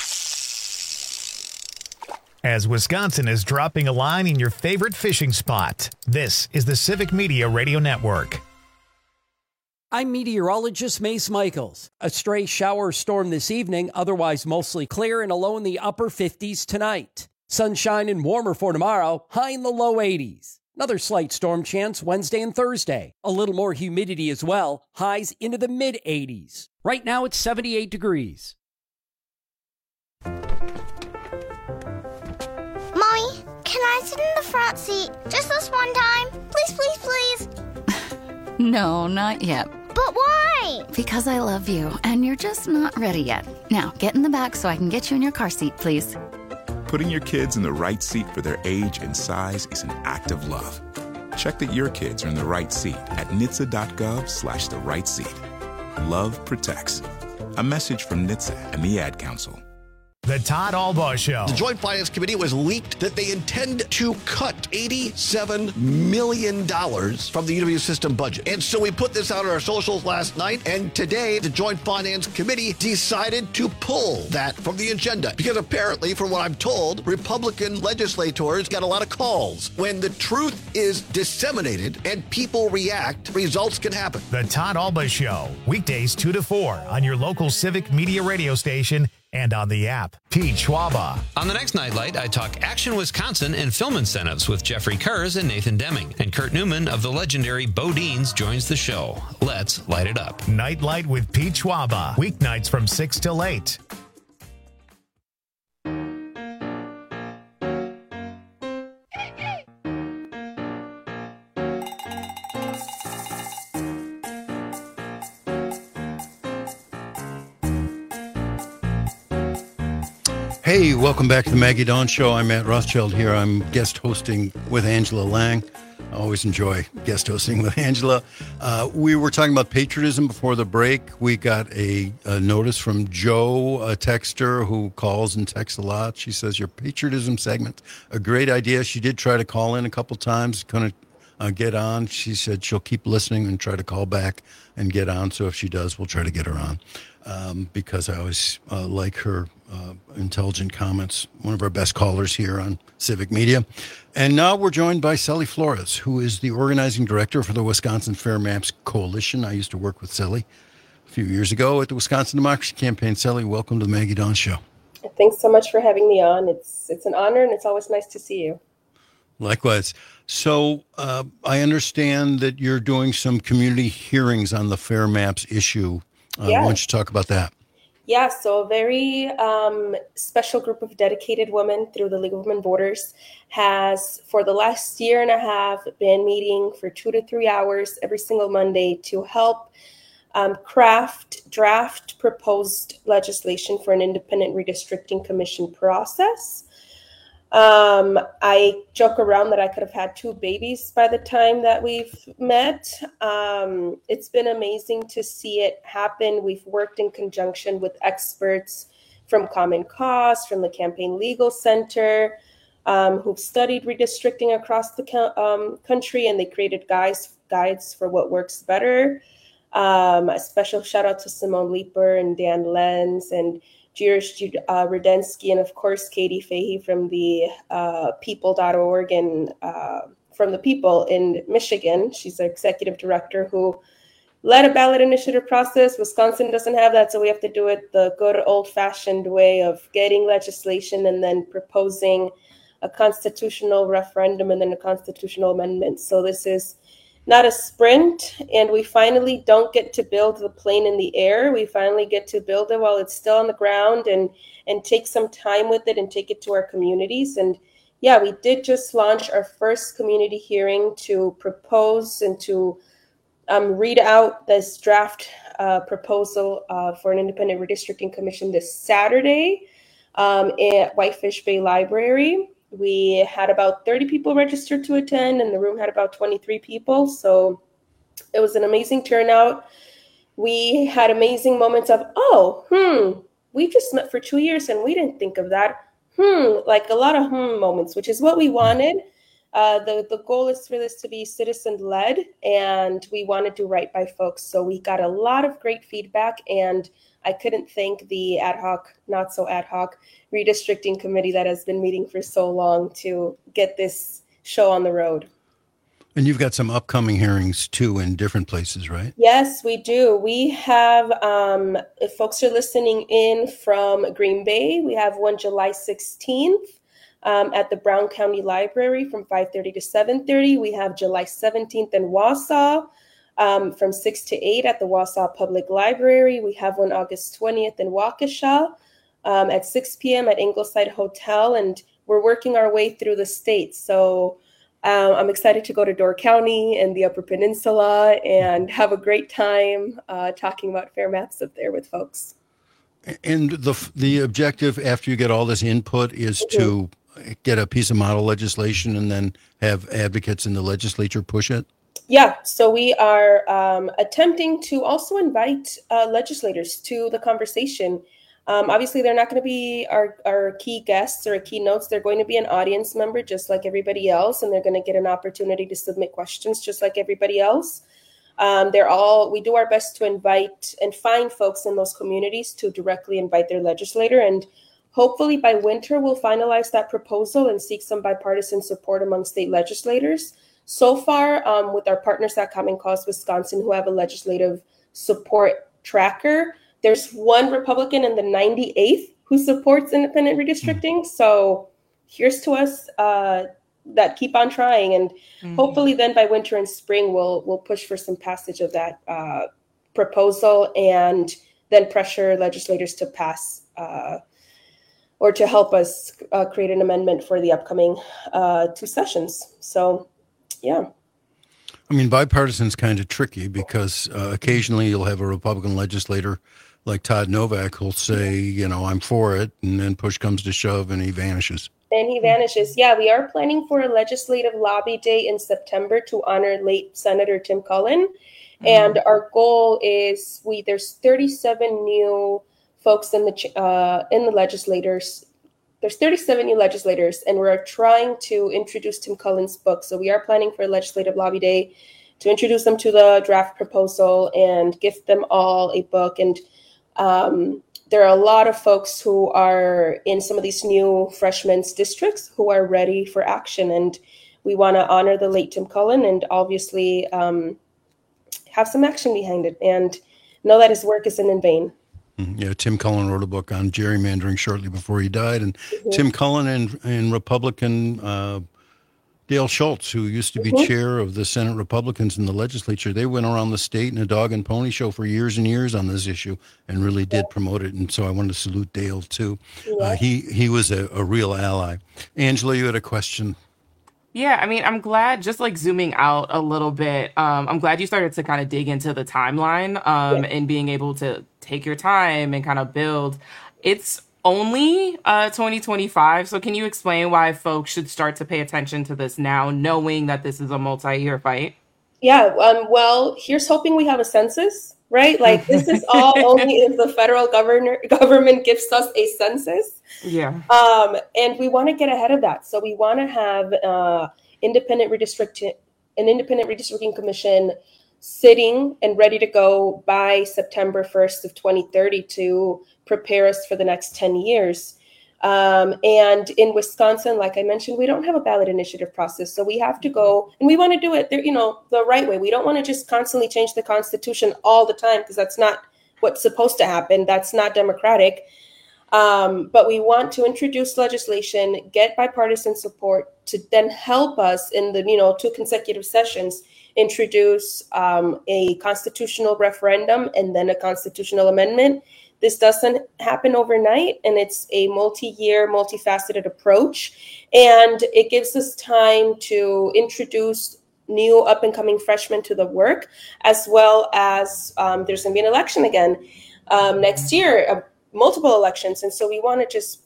As Wisconsin is dropping a line in your favorite fishing spot, this is the Civic Media Radio Network. I'm meteorologist Mace Michaels. A stray shower storm this evening, otherwise mostly clear and a low in the upper fifties tonight. Sunshine and warmer for tomorrow, high in the low eighties. Another slight storm chance Wednesday and Thursday. A little more humidity as well, highs into the mid eighties. Right now it's seventy-eight degrees. Mommy, can I sit in the front seat just this one time? Please, please, please. No, not yet. But why? Because I love you, and you're just not ready yet. Now, get in the back so I can get you in your car seat, please. Putting your kids in the right seat for their age and size is an act of love. Check that your kids are in the right seat at N H T S A dot gov slash the right seat. Love protects. A message from N H T S A and the Ad Council. The Todd Albaugh Show. The Joint Finance Committee was leaked that they intend to cut eighty-seven million dollars from the U W system budget. And so we put this out on our socials last night, and today the Joint Finance Committee decided to pull that from the agenda. Because apparently, from what I'm told, Republican legislators got a lot of calls. When the truth is disseminated and people react, results can happen. The Todd Albaugh Show, weekdays two to four on your local Civic Media radio station and on the app. Pete Schwaba. On the next Nightlight, I talk Action Wisconsin and film incentives with Jeffrey Kurz and Nathan Deming. And Kurt Newman of the legendary Bodines joins the show. Let's light it up. Nightlight with Pete Schwaba. Weeknights from six till eight. Hey, welcome back to the Maggie Dawn Show. I'm Matt Rothschild here. I'm guest hosting with Angela Lang. I always enjoy guest hosting with Angela. Uh, we were talking about patriotism before the break. We got a, a notice from Joe, a texter who calls and texts a lot. She says, your patriotism segment, a great idea. She did try to call in a couple times, couldn't uh, get on. She said she'll keep listening and try to call back and get on. So if she does, we'll try to get her on um, because I always uh, like her uh, intelligent comments. One of our best callers here on Civic Media. And now we're joined by Sally Flores, who is the organizing director for the Wisconsin Fair Maps Coalition. I used to work with Sally a few years ago at the Wisconsin Democracy Campaign. Sally, welcome to the Maggie Dawn Show. Thanks so much for having me on. It's it's an honor, and it's always nice to see you. Likewise. So uh, I understand that you're doing some community hearings on the Fair Maps issue. Uh, Yeah. Why don't you talk about that? Yeah, so a very um, special group of dedicated women through the League of Women Voters has, for the last year and a half, been meeting for two to three hours every single Monday to help um, craft, draft proposed legislation for an independent redistricting commission process. Um, I joke around that I could have had two babies by the time that we've met. Um, it's been amazing to see it happen. We've worked in conjunction with experts from Common Cause, from the Campaign Legal Center, um, who've studied redistricting across the co- um, country, and they created guides, guides for what works better. Um, a special shout out to Simone Leeper and Dan Lenz and Jirish uh, Rudensky, and of course, Katie Fahey from the uh, people dot org and uh, from the People in Michigan. She's the executive director who led a ballot initiative process. Wisconsin doesn't have that, so we have to do it the good old-fashioned way of getting legislation and then proposing a constitutional referendum and then a constitutional amendment. So this is not a sprint, and we finally don't get to build the plane in the air. We finally get to build it while it's still on the ground and and take some time with it and take it to our communities. And yeah, we did just launch our first community hearing to propose and to um, read out this draft uh, proposal uh, for an independent redistricting commission this Saturday um, at Whitefish Bay Library. We had about thirty people registered to attend, and the room had about twenty-three people. So it was an amazing turnout. We had amazing moments of, oh, hmm, we just met for two years and we didn't think of that. Hmm, like a lot of hmm moments, which is what we wanted. Uh, the, the goal is for this to be citizen-led, and we want to do right by folks. So we got a lot of great feedback, and I couldn't thank the ad hoc, not so ad hoc, redistricting committee that has been meeting for so long to get this show on the road. And you've got some upcoming hearings, too, in different places, right? Yes, we do. We have, um, if folks are listening in from Green Bay, we have one July sixteenth um, at the Brown County Library from five thirty to seven thirty. We have July seventeenth in Wausau um, from six to eight at the Wausau Public Library. We have one August twentieth in Waukesha um, at six p.m. at Ingleside Hotel, and we're working our way through the state. So Um, I'm excited to go to Door County and the Upper Peninsula and have a great time uh, talking about fair maps up there with folks. And the the objective after you get all this input is Mm-hmm. to get a piece of model legislation and then have advocates in the legislature push it? Yeah, so we are um, attempting to also invite uh, legislators to the conversation. Um, obviously, they're not going to be our, our key guests or keynotes. They're going to be an audience member just like everybody else, and they're going to get an opportunity to submit questions just like everybody else. Um, they're all, we do our best to invite and find folks in those communities to directly invite their legislator. And hopefully by winter, we'll finalize that proposal and seek some bipartisan support among state legislators. So far, um, with our partners at Common Cause Wisconsin, who have a legislative support tracker, there's one Republican in the ninety-eighth who supports independent redistricting. So here's to us uh, that keep on trying. And mm-hmm. hopefully then by winter and spring, we'll we'll push for some passage of that uh, proposal and then pressure legislators to pass uh, or to help us uh, create an amendment for the upcoming uh, two sessions. So, yeah. I mean, bipartisan is kind of tricky because uh, occasionally you'll have a Republican legislator like Todd Novak, who'll say, you know, I'm for it, and then push comes to shove, and he vanishes. And he vanishes. Yeah, we are planning for a legislative lobby day in September to honor late Senator Tim Cullen. Mm-hmm. And our goal is we there's thirty-seven new folks in the uh, in the legislators. There's thirty-seven new legislators, and we're trying to introduce Tim Cullen's book. So we are planning for a legislative lobby day to introduce them to the draft proposal and gift them all a book. And um, there are a lot of folks who are in some of these new freshmen's districts who are ready for action. And we want to honor the late Tim Cullen and obviously um, have some action behind it and know that his work isn't in vain. Yeah, Tim Cullen wrote a book on gerrymandering shortly before he died. And mm-hmm. Tim Cullen and, and Republican uh, Dale Schultz, who used to be mm-hmm. chair of the Senate Republicans in the legislature, they went around the state in a dog and pony show for years and years on this issue and really did promote it. And so I wanted to salute Dale, too. Yeah. Uh, he, he was a, a real ally. Angela, you had a question. Yeah, I mean, I'm glad, just like zooming out a little bit, um, I'm glad you started to kind of dig into the timeline um, yeah. and being able to take your time and kind of build. It's only uh, twenty twenty-five, so can you explain why folks should start to pay attention to this now, knowing that this is a multi-year fight? Yeah, um, well, here's hoping we have a census, right? Like, this is all only if the federal governor, government gives us a census. Yeah. Um, and we want to get ahead of that. So we want to have uh, independent redistricting, an independent redistricting commission sitting and ready to go by September first of twenty thirty to prepare us for the next ten years. Um, and in Wisconsin, like I mentioned, we don't have a ballot initiative process. So we have to go and we want to do it, you know, the right way. We don't want to just constantly change the Constitution all the time because that's not what's supposed to happen. That's not democratic. Um, but we want to introduce legislation, get bipartisan support to then help us in the, you know, two consecutive sessions, introduce um, a constitutional referendum and then a constitutional amendment. This doesn't happen overnight, and it's a multi-year, multifaceted approach. And it gives us time to introduce new up-and-coming freshmen to the work, as well as um, there's going to be an election again um, next year, uh, multiple elections. And so we want to just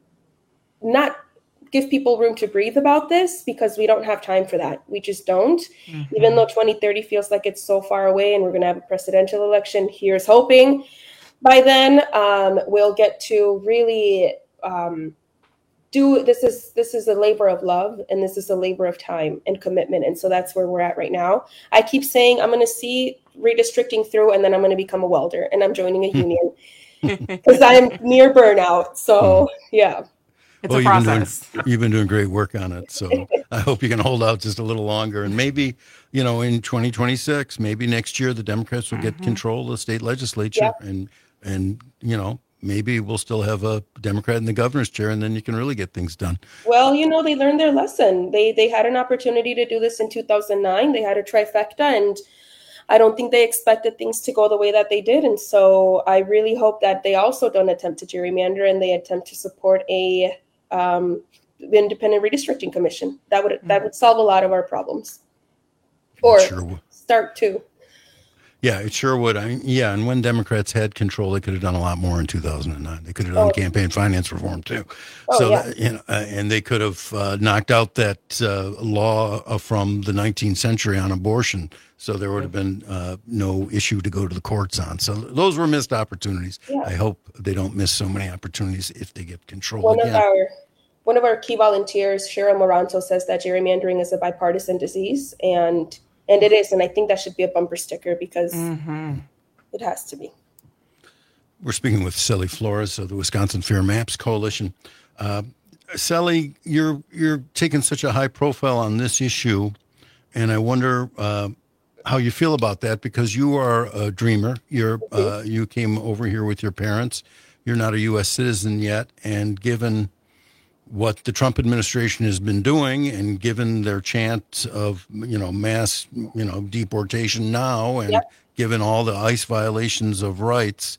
not give people room to breathe about this because we don't have time for that. We just don't. Mm-hmm. Even though twenty thirty feels like it's so far away and we're going to have a presidential election, here's hoping. By then, um, we'll get to really um, do this. Is this is a labor of love, and this is a labor of time and commitment. And so that's where we're at right now. I keep saying I'm going to see redistricting through, and then I'm going to become a welder, and I'm joining a union because I'm near burnout. So yeah, it's well, a process. You've been, doing, you've been doing great work on it. So I hope you can hold out just a little longer, and maybe, you know, in twenty twenty-six, maybe next year, the Democrats will mm-hmm. get control of the state legislature yep. and. And, you know, maybe we'll still have a Democrat in the governor's chair, and then you can really get things done. Well, you know, they learned their lesson. They they had an opportunity to do this in two thousand nine. They had a trifecta, and I don't think they expected things to go the way that they did. And so I really hope that they also don't attempt to gerrymander and they attempt to support a um, independent redistricting commission. That would mm-hmm. that would solve a lot of our problems. Or sure start to. Yeah, it sure would. I, yeah, and when Democrats had control, they could have done a lot more in two thousand nine. They could have done oh. campaign finance reform too. Oh, so, yeah. that, you know, uh, and they could have uh, knocked out that uh, law uh, from the nineteenth century on abortion. So there would have been uh, no issue to go to the courts on. So those were missed opportunities. Yeah. I hope they don't miss so many opportunities if they get control one again. Of our, one of our key volunteers, Cheryl Moranto, says that gerrymandering is a bipartisan disease, and And it is, and I think that should be a bumper sticker because mm-hmm. it has to be. We're speaking with Sally Flores of the Wisconsin Fair Maps Coalition. Uh, Sally, you're you're taking such a high profile on this issue, and I wonder uh, how you feel about that because you are a dreamer. You're uh, you came over here with your parents. You're not a U S citizen yet, and given what the Trump administration has been doing, and given their chant of, you know, mass, you know, deportation now, and yep. given all the ICE violations of rights,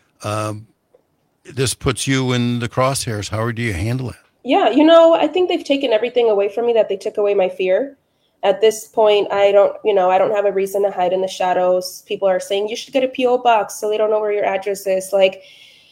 um, this puts you in the crosshairs. How do you handle it? Yeah, you know, I think they've taken everything away from me that they took away my fear. At this point, I don't, you know, I don't have a reason to hide in the shadows. People are saying you should get a P O box so they don't know where your address is. Like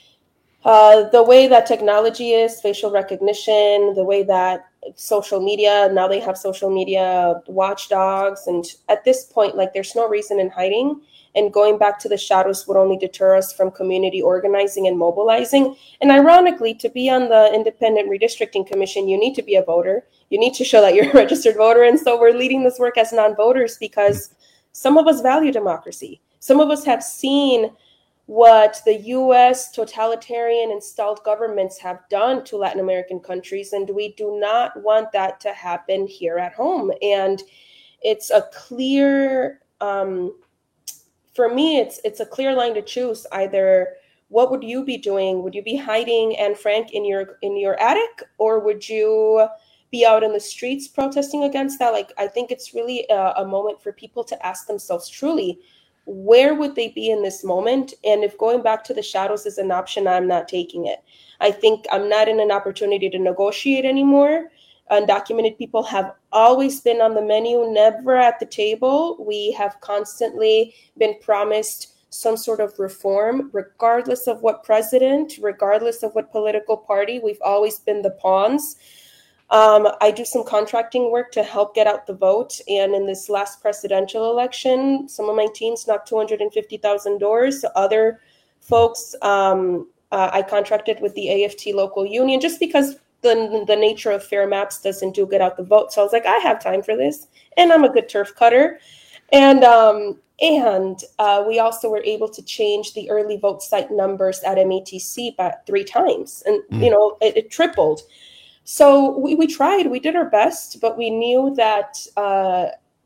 uh, the way that technology is, facial recognition, the way that social media, now they have social media watchdogs. And at this point, like there's no reason in hiding. And going back to the shadows would only deter us from community organizing and mobilizing. And ironically, to be on the Independent Redistricting Commission, you need to be a voter. You need to show that you're a registered voter. And so we're leading this work as non-voters because some of us value democracy. Some of us have seen what the U S totalitarian installed governments have done to Latin American countries, and we do not want that to happen here at home. And it's a clear, um, for me, it's it's a clear line to choose. Either what would you be doing? Would you be hiding Anne Frank in your in your attic, or would you be out in the streets protesting against that? Like, I think it's really a, a moment for people to ask themselves truly, where would they be in this moment? And if going back to the shadows is an option, I'm not taking it. I think I'm not in an opportunity to negotiate anymore. Undocumented people have always been on the menu, never at the table. We have constantly been promised some sort of reform, regardless of what president, regardless of what political party. We've always been the pawns. Um, I do some contracting work to help get out the vote. And in this last presidential election, some of my teams knocked two hundred fifty thousand doors. Other folks, um, uh, I contracted with the A F T local union just because the, the nature of fair maps doesn't do get out the vote. So I was like, I have time for this. And I'm a good turf cutter. And um, and uh, we also were able to change the early vote site numbers at M E T C by three times. And, mm. you know, it, it tripled. So we, we tried, we did our best, but we knew that uh,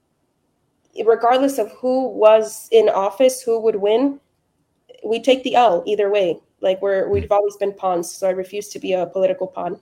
regardless of who was in office, who would win, we take the L either way. Like we're, we've always been pawns, so I refuse to be a political pawn.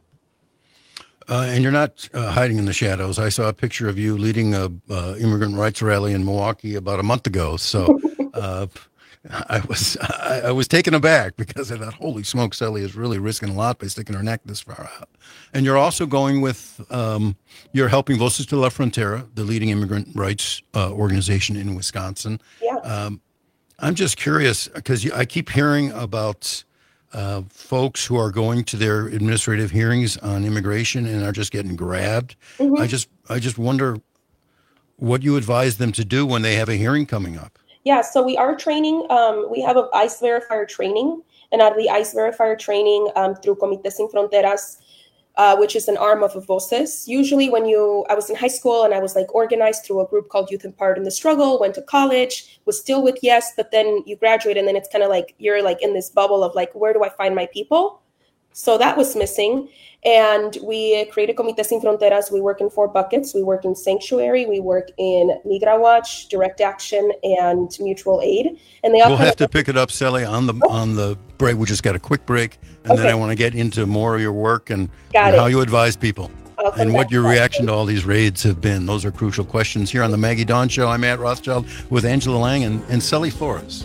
Uh, and you're not uh, hiding in the shadows. I saw a picture of you leading a uh, immigrant rights rally in Milwaukee about a month ago. So uh, I was I, I was taken aback because I thought, holy smokes, Sally is really risking a lot by sticking her neck this far out. And you're also going with, um, you're helping Voces de la Frontera, the leading immigrant rights uh, organization in Wisconsin. Yeah. Um, I'm just curious because I keep hearing about uh, folks who are going to their administrative hearings on immigration and are just getting grabbed. Mm-hmm. I just I just wonder what you advise them to do when they have a hearing coming up. Yeah, so we are training. Um, we have an ICE verifier training, and out of the ICE verifier training um, through Comité Sin Fronteras, uh, which is an arm of Voces. Usually when you, I was in high school and I was like organized through a group called Youth Empowered in the Struggle, went to college, was still with Yes, but then you graduate and then it's kind of like, you're like in this bubble of like, where do I find my people? So that was missing. And we created Comité Sin Fronteras. We work in four buckets. We work in Sanctuary, we work in Migra Watch, Direct Action, and Mutual Aid. And they all we'll have to pick it up, Sally, on the on the break. We just got a quick break, and okay. then I want to get into more of your work and, and how you advise people and what your reaction to all these raids have been. Those are crucial questions here on the Maggie Dawn Show. I'm Matt Rothschild with Angela Lang and, and Sally Flores.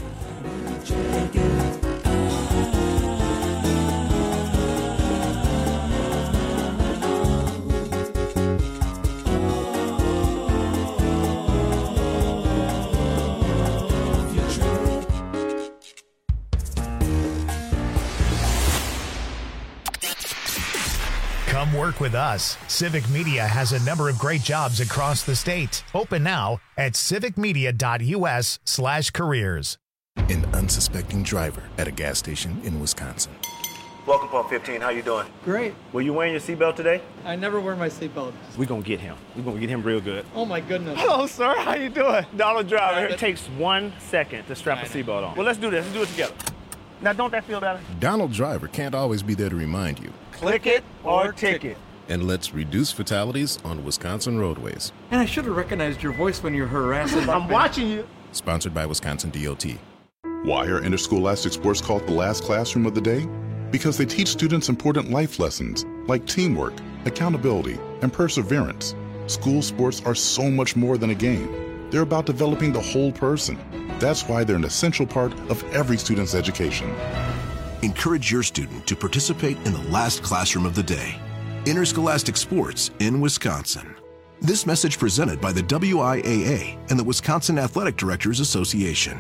Come work with us. Civic Media has a number of great jobs across the state. Open now at civicmedia.us slash careers. An unsuspecting driver at a gas station in Wisconsin. Welcome, Pump fifteen. How you doing? Great. Were you wearing your seatbelt today? I never wear my seatbelt. We're going to get him. We're going to get him real good. Oh, my goodness. Hello, sir. How you doing? Donald Driver. It takes one second to strap a seatbelt on. Well, let's do this. Let's do it together. Now, don't that feel better? Donald Driver can't always be there to remind you. Click it or ticket. And let's reduce fatalities on Wisconsin roadways. And I should have recognized your voice when you're harassing. I'm watching you. Sponsored by Wisconsin D O T. Why are interscholastic sports called the last classroom of the day? Because they teach students important life lessons like teamwork, accountability, and perseverance. School sports are so much more than a game. They're about developing the whole person. That's why they're an essential part of every student's education. Encourage your student to participate in the last classroom of the day. Interscholastic sports in Wisconsin. This message presented by the W I A A and the Wisconsin Athletic Directors Association.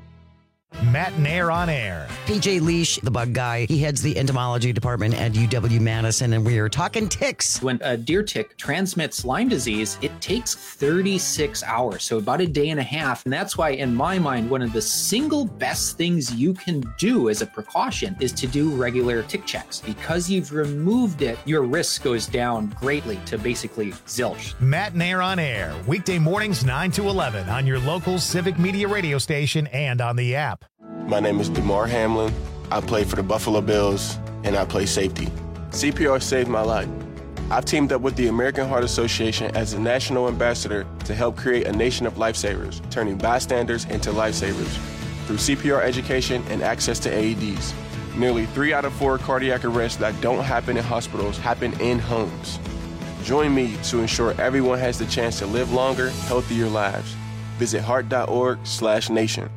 Matt Nair on air. P J Leash, the bug guy, he heads the entomology department at U W Madison, and we are talking ticks. When a deer tick transmits Lyme disease, it takes thirty-six hours, so about a day and a half. And that's why, in my mind, one of the single best things you can do as a precaution is to do regular tick checks. Because you've removed it, your risk goes down greatly to basically zilch. Matt Nair on air, weekday mornings nine to eleven on your local Civic Media radio station and on the app. My name is DeMar Hamlin. I play for the Buffalo Bills, and I play safety. C P R saved my life. I've teamed up with the American Heart Association as a national ambassador to help create a nation of lifesavers, turning bystanders into lifesavers through C P R education and access to A E Ds. Nearly three out of four cardiac arrests that don't happen in hospitals happen in homes. Join me to ensure everyone has the chance to live longer, healthier lives. Visit heart.org slash nation.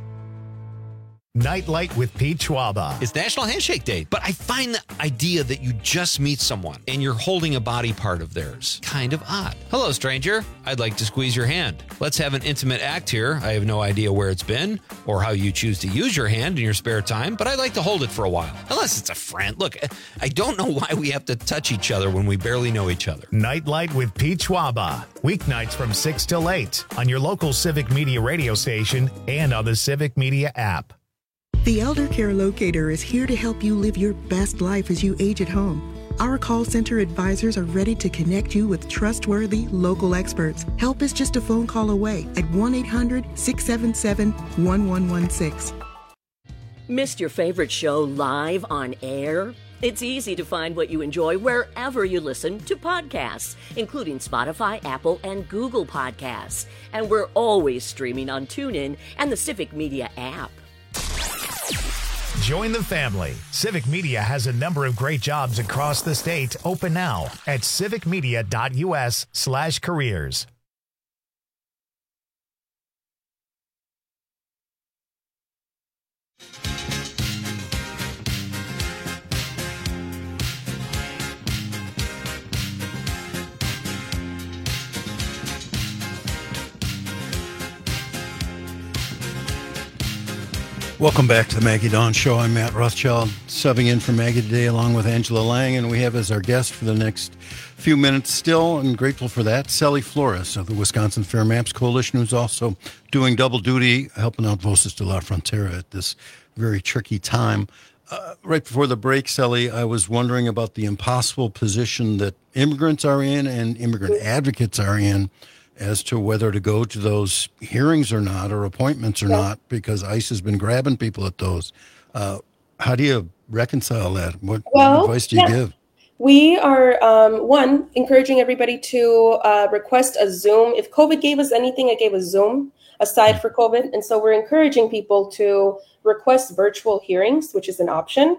Nightlight with Pete Schwaba. It's National Handshake Day, but I find the idea that you just meet someone and you're holding a body part of theirs kind of odd. Hello, stranger. I'd like to squeeze your hand. Let's have an intimate act here. I have no idea where it's been or how you choose to use your hand in your spare time, but I'd like to hold it for a while. Unless it's a friend. Look, I don't know why we have to touch each other when we barely know each other. Nightlight with Pete Schwaba. Weeknights from six till eight on your local Civic Media radio station and on the Civic Media app. The Elder Care Locator is here to help you live your best life as you age at home. Our call center advisors are ready to connect you with trustworthy local experts. Help is just a phone call away at one eight hundred, six seven seven, one one one six. Missed your favorite show live on air? It's easy to find what you enjoy wherever you listen to podcasts, including Spotify, Apple, and Google Podcasts. And we're always streaming on TuneIn and the Civic Media app. Join the family. Civic Media has a number of great jobs across the state open now at civicmedia.us slash careers. Welcome back to the Maggie Dawn Show. I'm Matt Rothschild, subbing in for Maggie today along with Angela Lang, and we have as our guest for the next few minutes still, and grateful for that, Sally Flores of the Wisconsin Fair Maps Coalition, who's also doing double duty, helping out Voces de la Frontera at this very tricky time. Uh, right before the break, Sally, I was wondering about the impossible position that immigrants are in and immigrant advocates are in as to whether to go to those hearings or not, or appointments or yeah. not, because ICE has been grabbing people at those. Uh, how do you reconcile that? What, well, what advice do you yeah. give? We are, um, one, encouraging everybody to uh, request a Zoom. If COVID gave us anything, it gave us Zoom, aside for COVID. And so we're encouraging people to request virtual hearings, which is an option.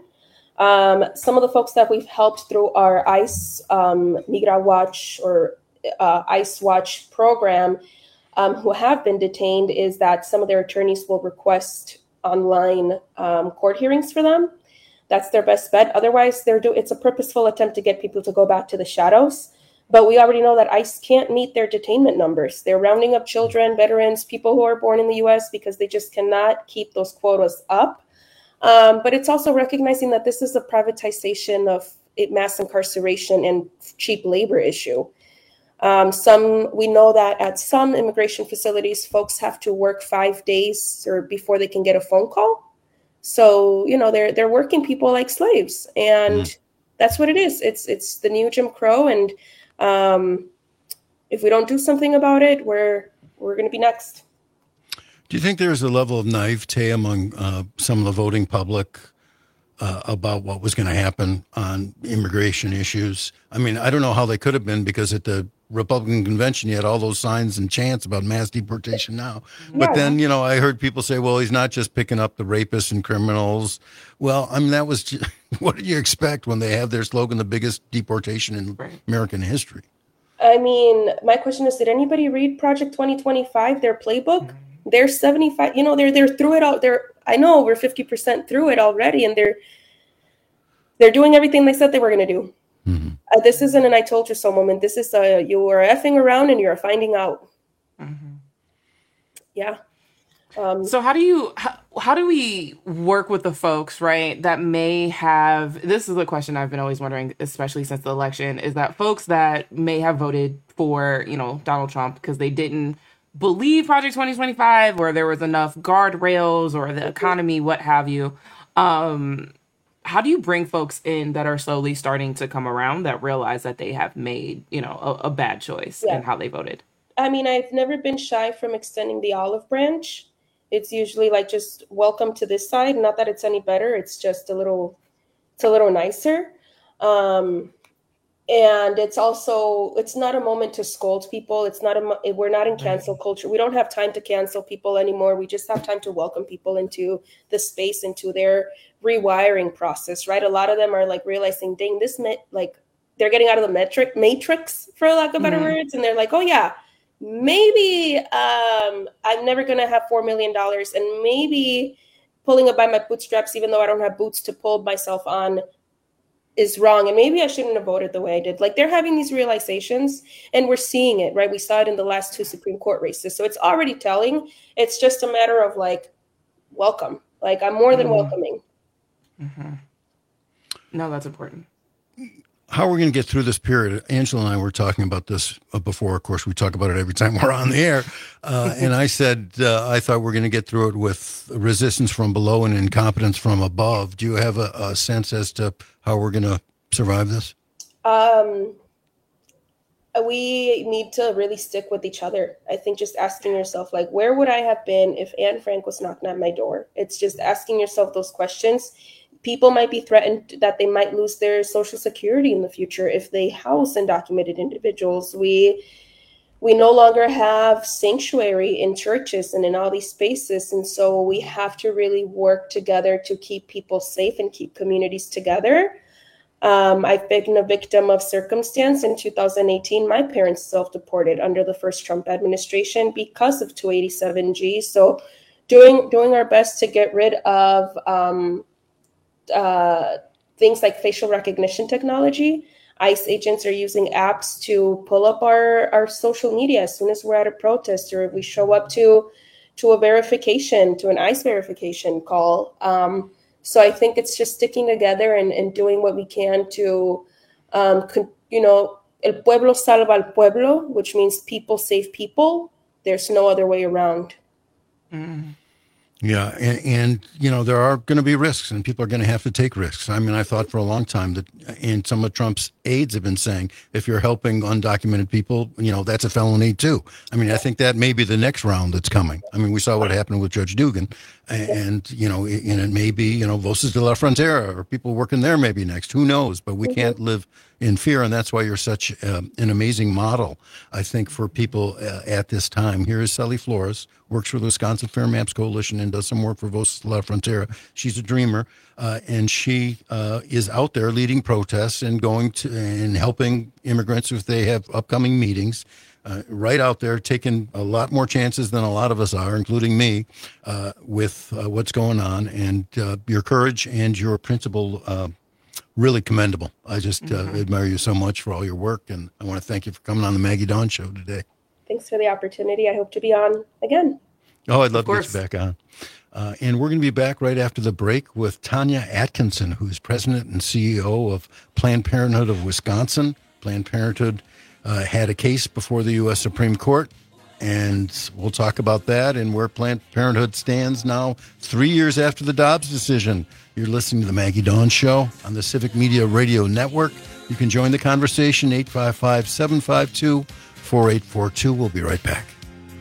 Um, some of the folks that we've helped through our ICE um, Migra Watch or Uh, ICE Watch program um, who have been detained is that some of their attorneys will request online um, court hearings for them. That's their best bet. Otherwise, they're do- it's a purposeful attempt to get people to go back to the shadows. But we already know that ICE can't meet their detainment numbers. They're rounding up children, veterans, people who are born in the U S because they just cannot keep those quotas up. Um, but it's also recognizing that this is a privatization of mass incarceration and cheap labor issue. Um, some, we know that at some immigration facilities, folks have to work five days or before they can get a phone call. So, you know, they're, they're working people like slaves, and mm. that's what it is. It's, it's the new Jim Crow. And, um, if we don't do something about it, we're, we're going to be next. Do you think there's a level of naivete among, uh, some of the voting public, Uh, about what was going to happen on immigration issues? I mean, I don't know how they could have been, because at the Republican convention, you had all those signs and chants about mass deportation now. But yeah. then, you know, I heard people say, well, he's not just picking up the rapists and criminals. Well, I mean, that was, just, what did you expect when they have their slogan, the biggest deportation in right. American history? I mean, my question is, did anybody read Project twenty twenty-five, their playbook? They're seventy-five, you know, they're, they're through it all. They're, I know we're fifty percent through it already, and they're, they're doing everything they said they were going to do. Mm-hmm. Uh, this isn't an I told you so moment. This is a you are effing around and you're finding out. Mm-hmm. Yeah. Um, so how do you how, how do we work with the folks, right, that may have, this is a question I've been always wondering, especially since the election, is that folks that may have voted for, you know, Donald Trump because they didn't believe Project twenty twenty-five or there was enough guardrails or the economy, what have you. Um, how do you bring folks in that are slowly starting to come around that realize that they have made, you know, a, a bad choice Yeah. in how they voted? I mean, I've never been shy from extending the olive branch. It's usually like just welcome to this side. Not that it's any better. It's just a little, it's a little nicer. Um, and it's also, it's not a moment to scold people. It's not a, mo- we're not in cancel culture. We don't have time to cancel people anymore. We just have time to welcome people into the space, into their rewiring process, right? A lot of them are like realizing, dang, this meant like they're getting out of the metric matrix, for lack of better Mhm. words. And they're like, oh yeah, maybe um, I'm never going to have four million dollars, and maybe pulling up by my bootstraps, even though I don't have boots to pull myself on, is wrong. And maybe I shouldn't have voted the way I did. Like they're having these realizations and we're seeing it, right? We saw it in the last two Supreme Court races. So it's already telling. It's just a matter of like, welcome. Like I'm more than Mhm. welcoming. Mm-hmm. No, that's important. How are we going to get through this period? Angela and I were talking about this before. Of course, we talk about it every time we're on the air. Uh, and I said, uh, I thought we're going to get through it with resistance from below and incompetence from above. Do you have a, a sense as to how we're going to survive this? Um, we need to really stick with each other. I think just asking yourself, like, where would I have been if Anne Frank was knocking at my door? It's just asking yourself those questions. People might be threatened that they might lose their Social Security in the future if they house undocumented individuals. We we no longer have sanctuary in churches and in all these spaces. And so we have to really work together to keep people safe and keep communities together. Um, I've been a victim of circumstance. In two thousand eighteen, my parents self-deported under the first Trump administration because of two eighty-seven G. So doing doing our best to get rid of um, uh, things like facial recognition technology. ICE agents are using apps to pull up our, our social media as soon as we're at a protest or if we show up to, to a verification, to an ICE verification call. Um, so I think it's just sticking together and, and doing what we can to, um, con- you know, el pueblo salva al pueblo, which means people save people. There's no other way around. Mm. Yeah, and, and you know, there are going to be risks, and people are going to have to take risks. I mean, I thought for a long time that, and some of Trump's aides have been saying, if you're helping undocumented people, you know, that's a felony too. I mean, I think that may be the next round that's coming. I mean, we saw what happened with Judge Dugan, and, and you know, and it may be, you know, Voces de la Frontera, or people working there maybe next. Who knows? But we can't live in fear, and that's why you're such uh, an amazing model, I think, for people uh, at this time. Here is Sally Flores, works for the Wisconsin Fair Maps Coalition and does some work for Voces de la Frontera. She's a dreamer, uh, and she uh, is out there leading protests and going to and helping immigrants if they have upcoming meetings. Uh, right out there, taking a lot more chances than a lot of us are, including me, uh, with uh, what's going on. And uh, your courage and your principle, uh, really commendable. I just uh, mm-hmm. admire you so much for all your work, and I want to thank you for coming on the Maggie Dawn Show today. Thanks for the opportunity. I hope to be on again. Oh, I'd love to get you back on. Uh, and we're going to be back right after the break with Tanya Atkinson, who's president and C E O of Planned Parenthood of Wisconsin. Planned Parenthood uh, had a case before the U S Supreme Court, and we'll talk about that and where Planned Parenthood stands now, three years after the Dobbs decision. You're listening to the Maggie Dawn Show on the Civic Media Radio Network. You can join the conversation, eight five five, seven five two, four eight four two. We'll be right back.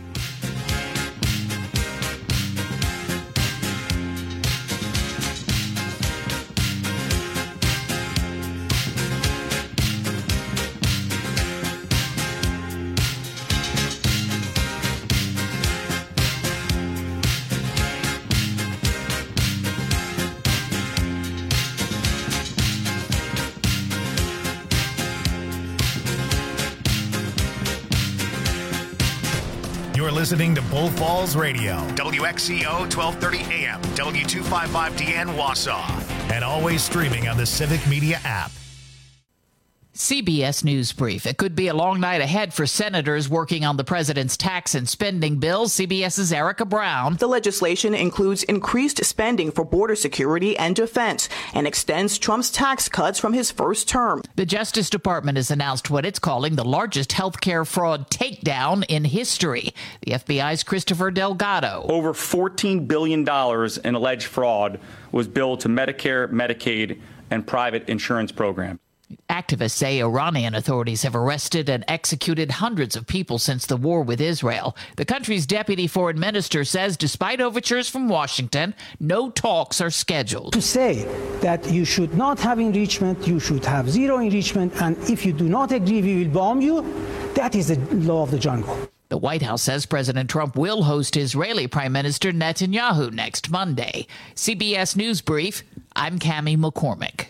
Listening to Bull Falls Radio, W X C O twelve thirty A M, W two fifty-five D N Wausau, and always streaming on the Civic Media app. C B S News Brief. It could be a long night ahead for senators working on the president's tax and spending bills. CBS's Erica Brown. The legislation includes increased spending for border security and defense and extends Trump's tax cuts from his first term. The Justice Department has announced what it's calling the largest healthcare fraud takedown in history. The F B I's Christopher Delgado. Over fourteen billion dollars in alleged fraud was billed to Medicare, Medicaid, and private insurance programs. Activists say Iranian authorities have arrested and executed hundreds of people since the war with Israel. The country's deputy foreign minister says despite overtures from Washington, no talks are scheduled. To say that you should not have enrichment, you should have zero enrichment, and if you do not agree, we will bomb you, that is the law of the jungle. The White House says President Trump will host Israeli Prime Minister Netanyahu next Monday. C B S News Brief, I'm Cammie McCormick.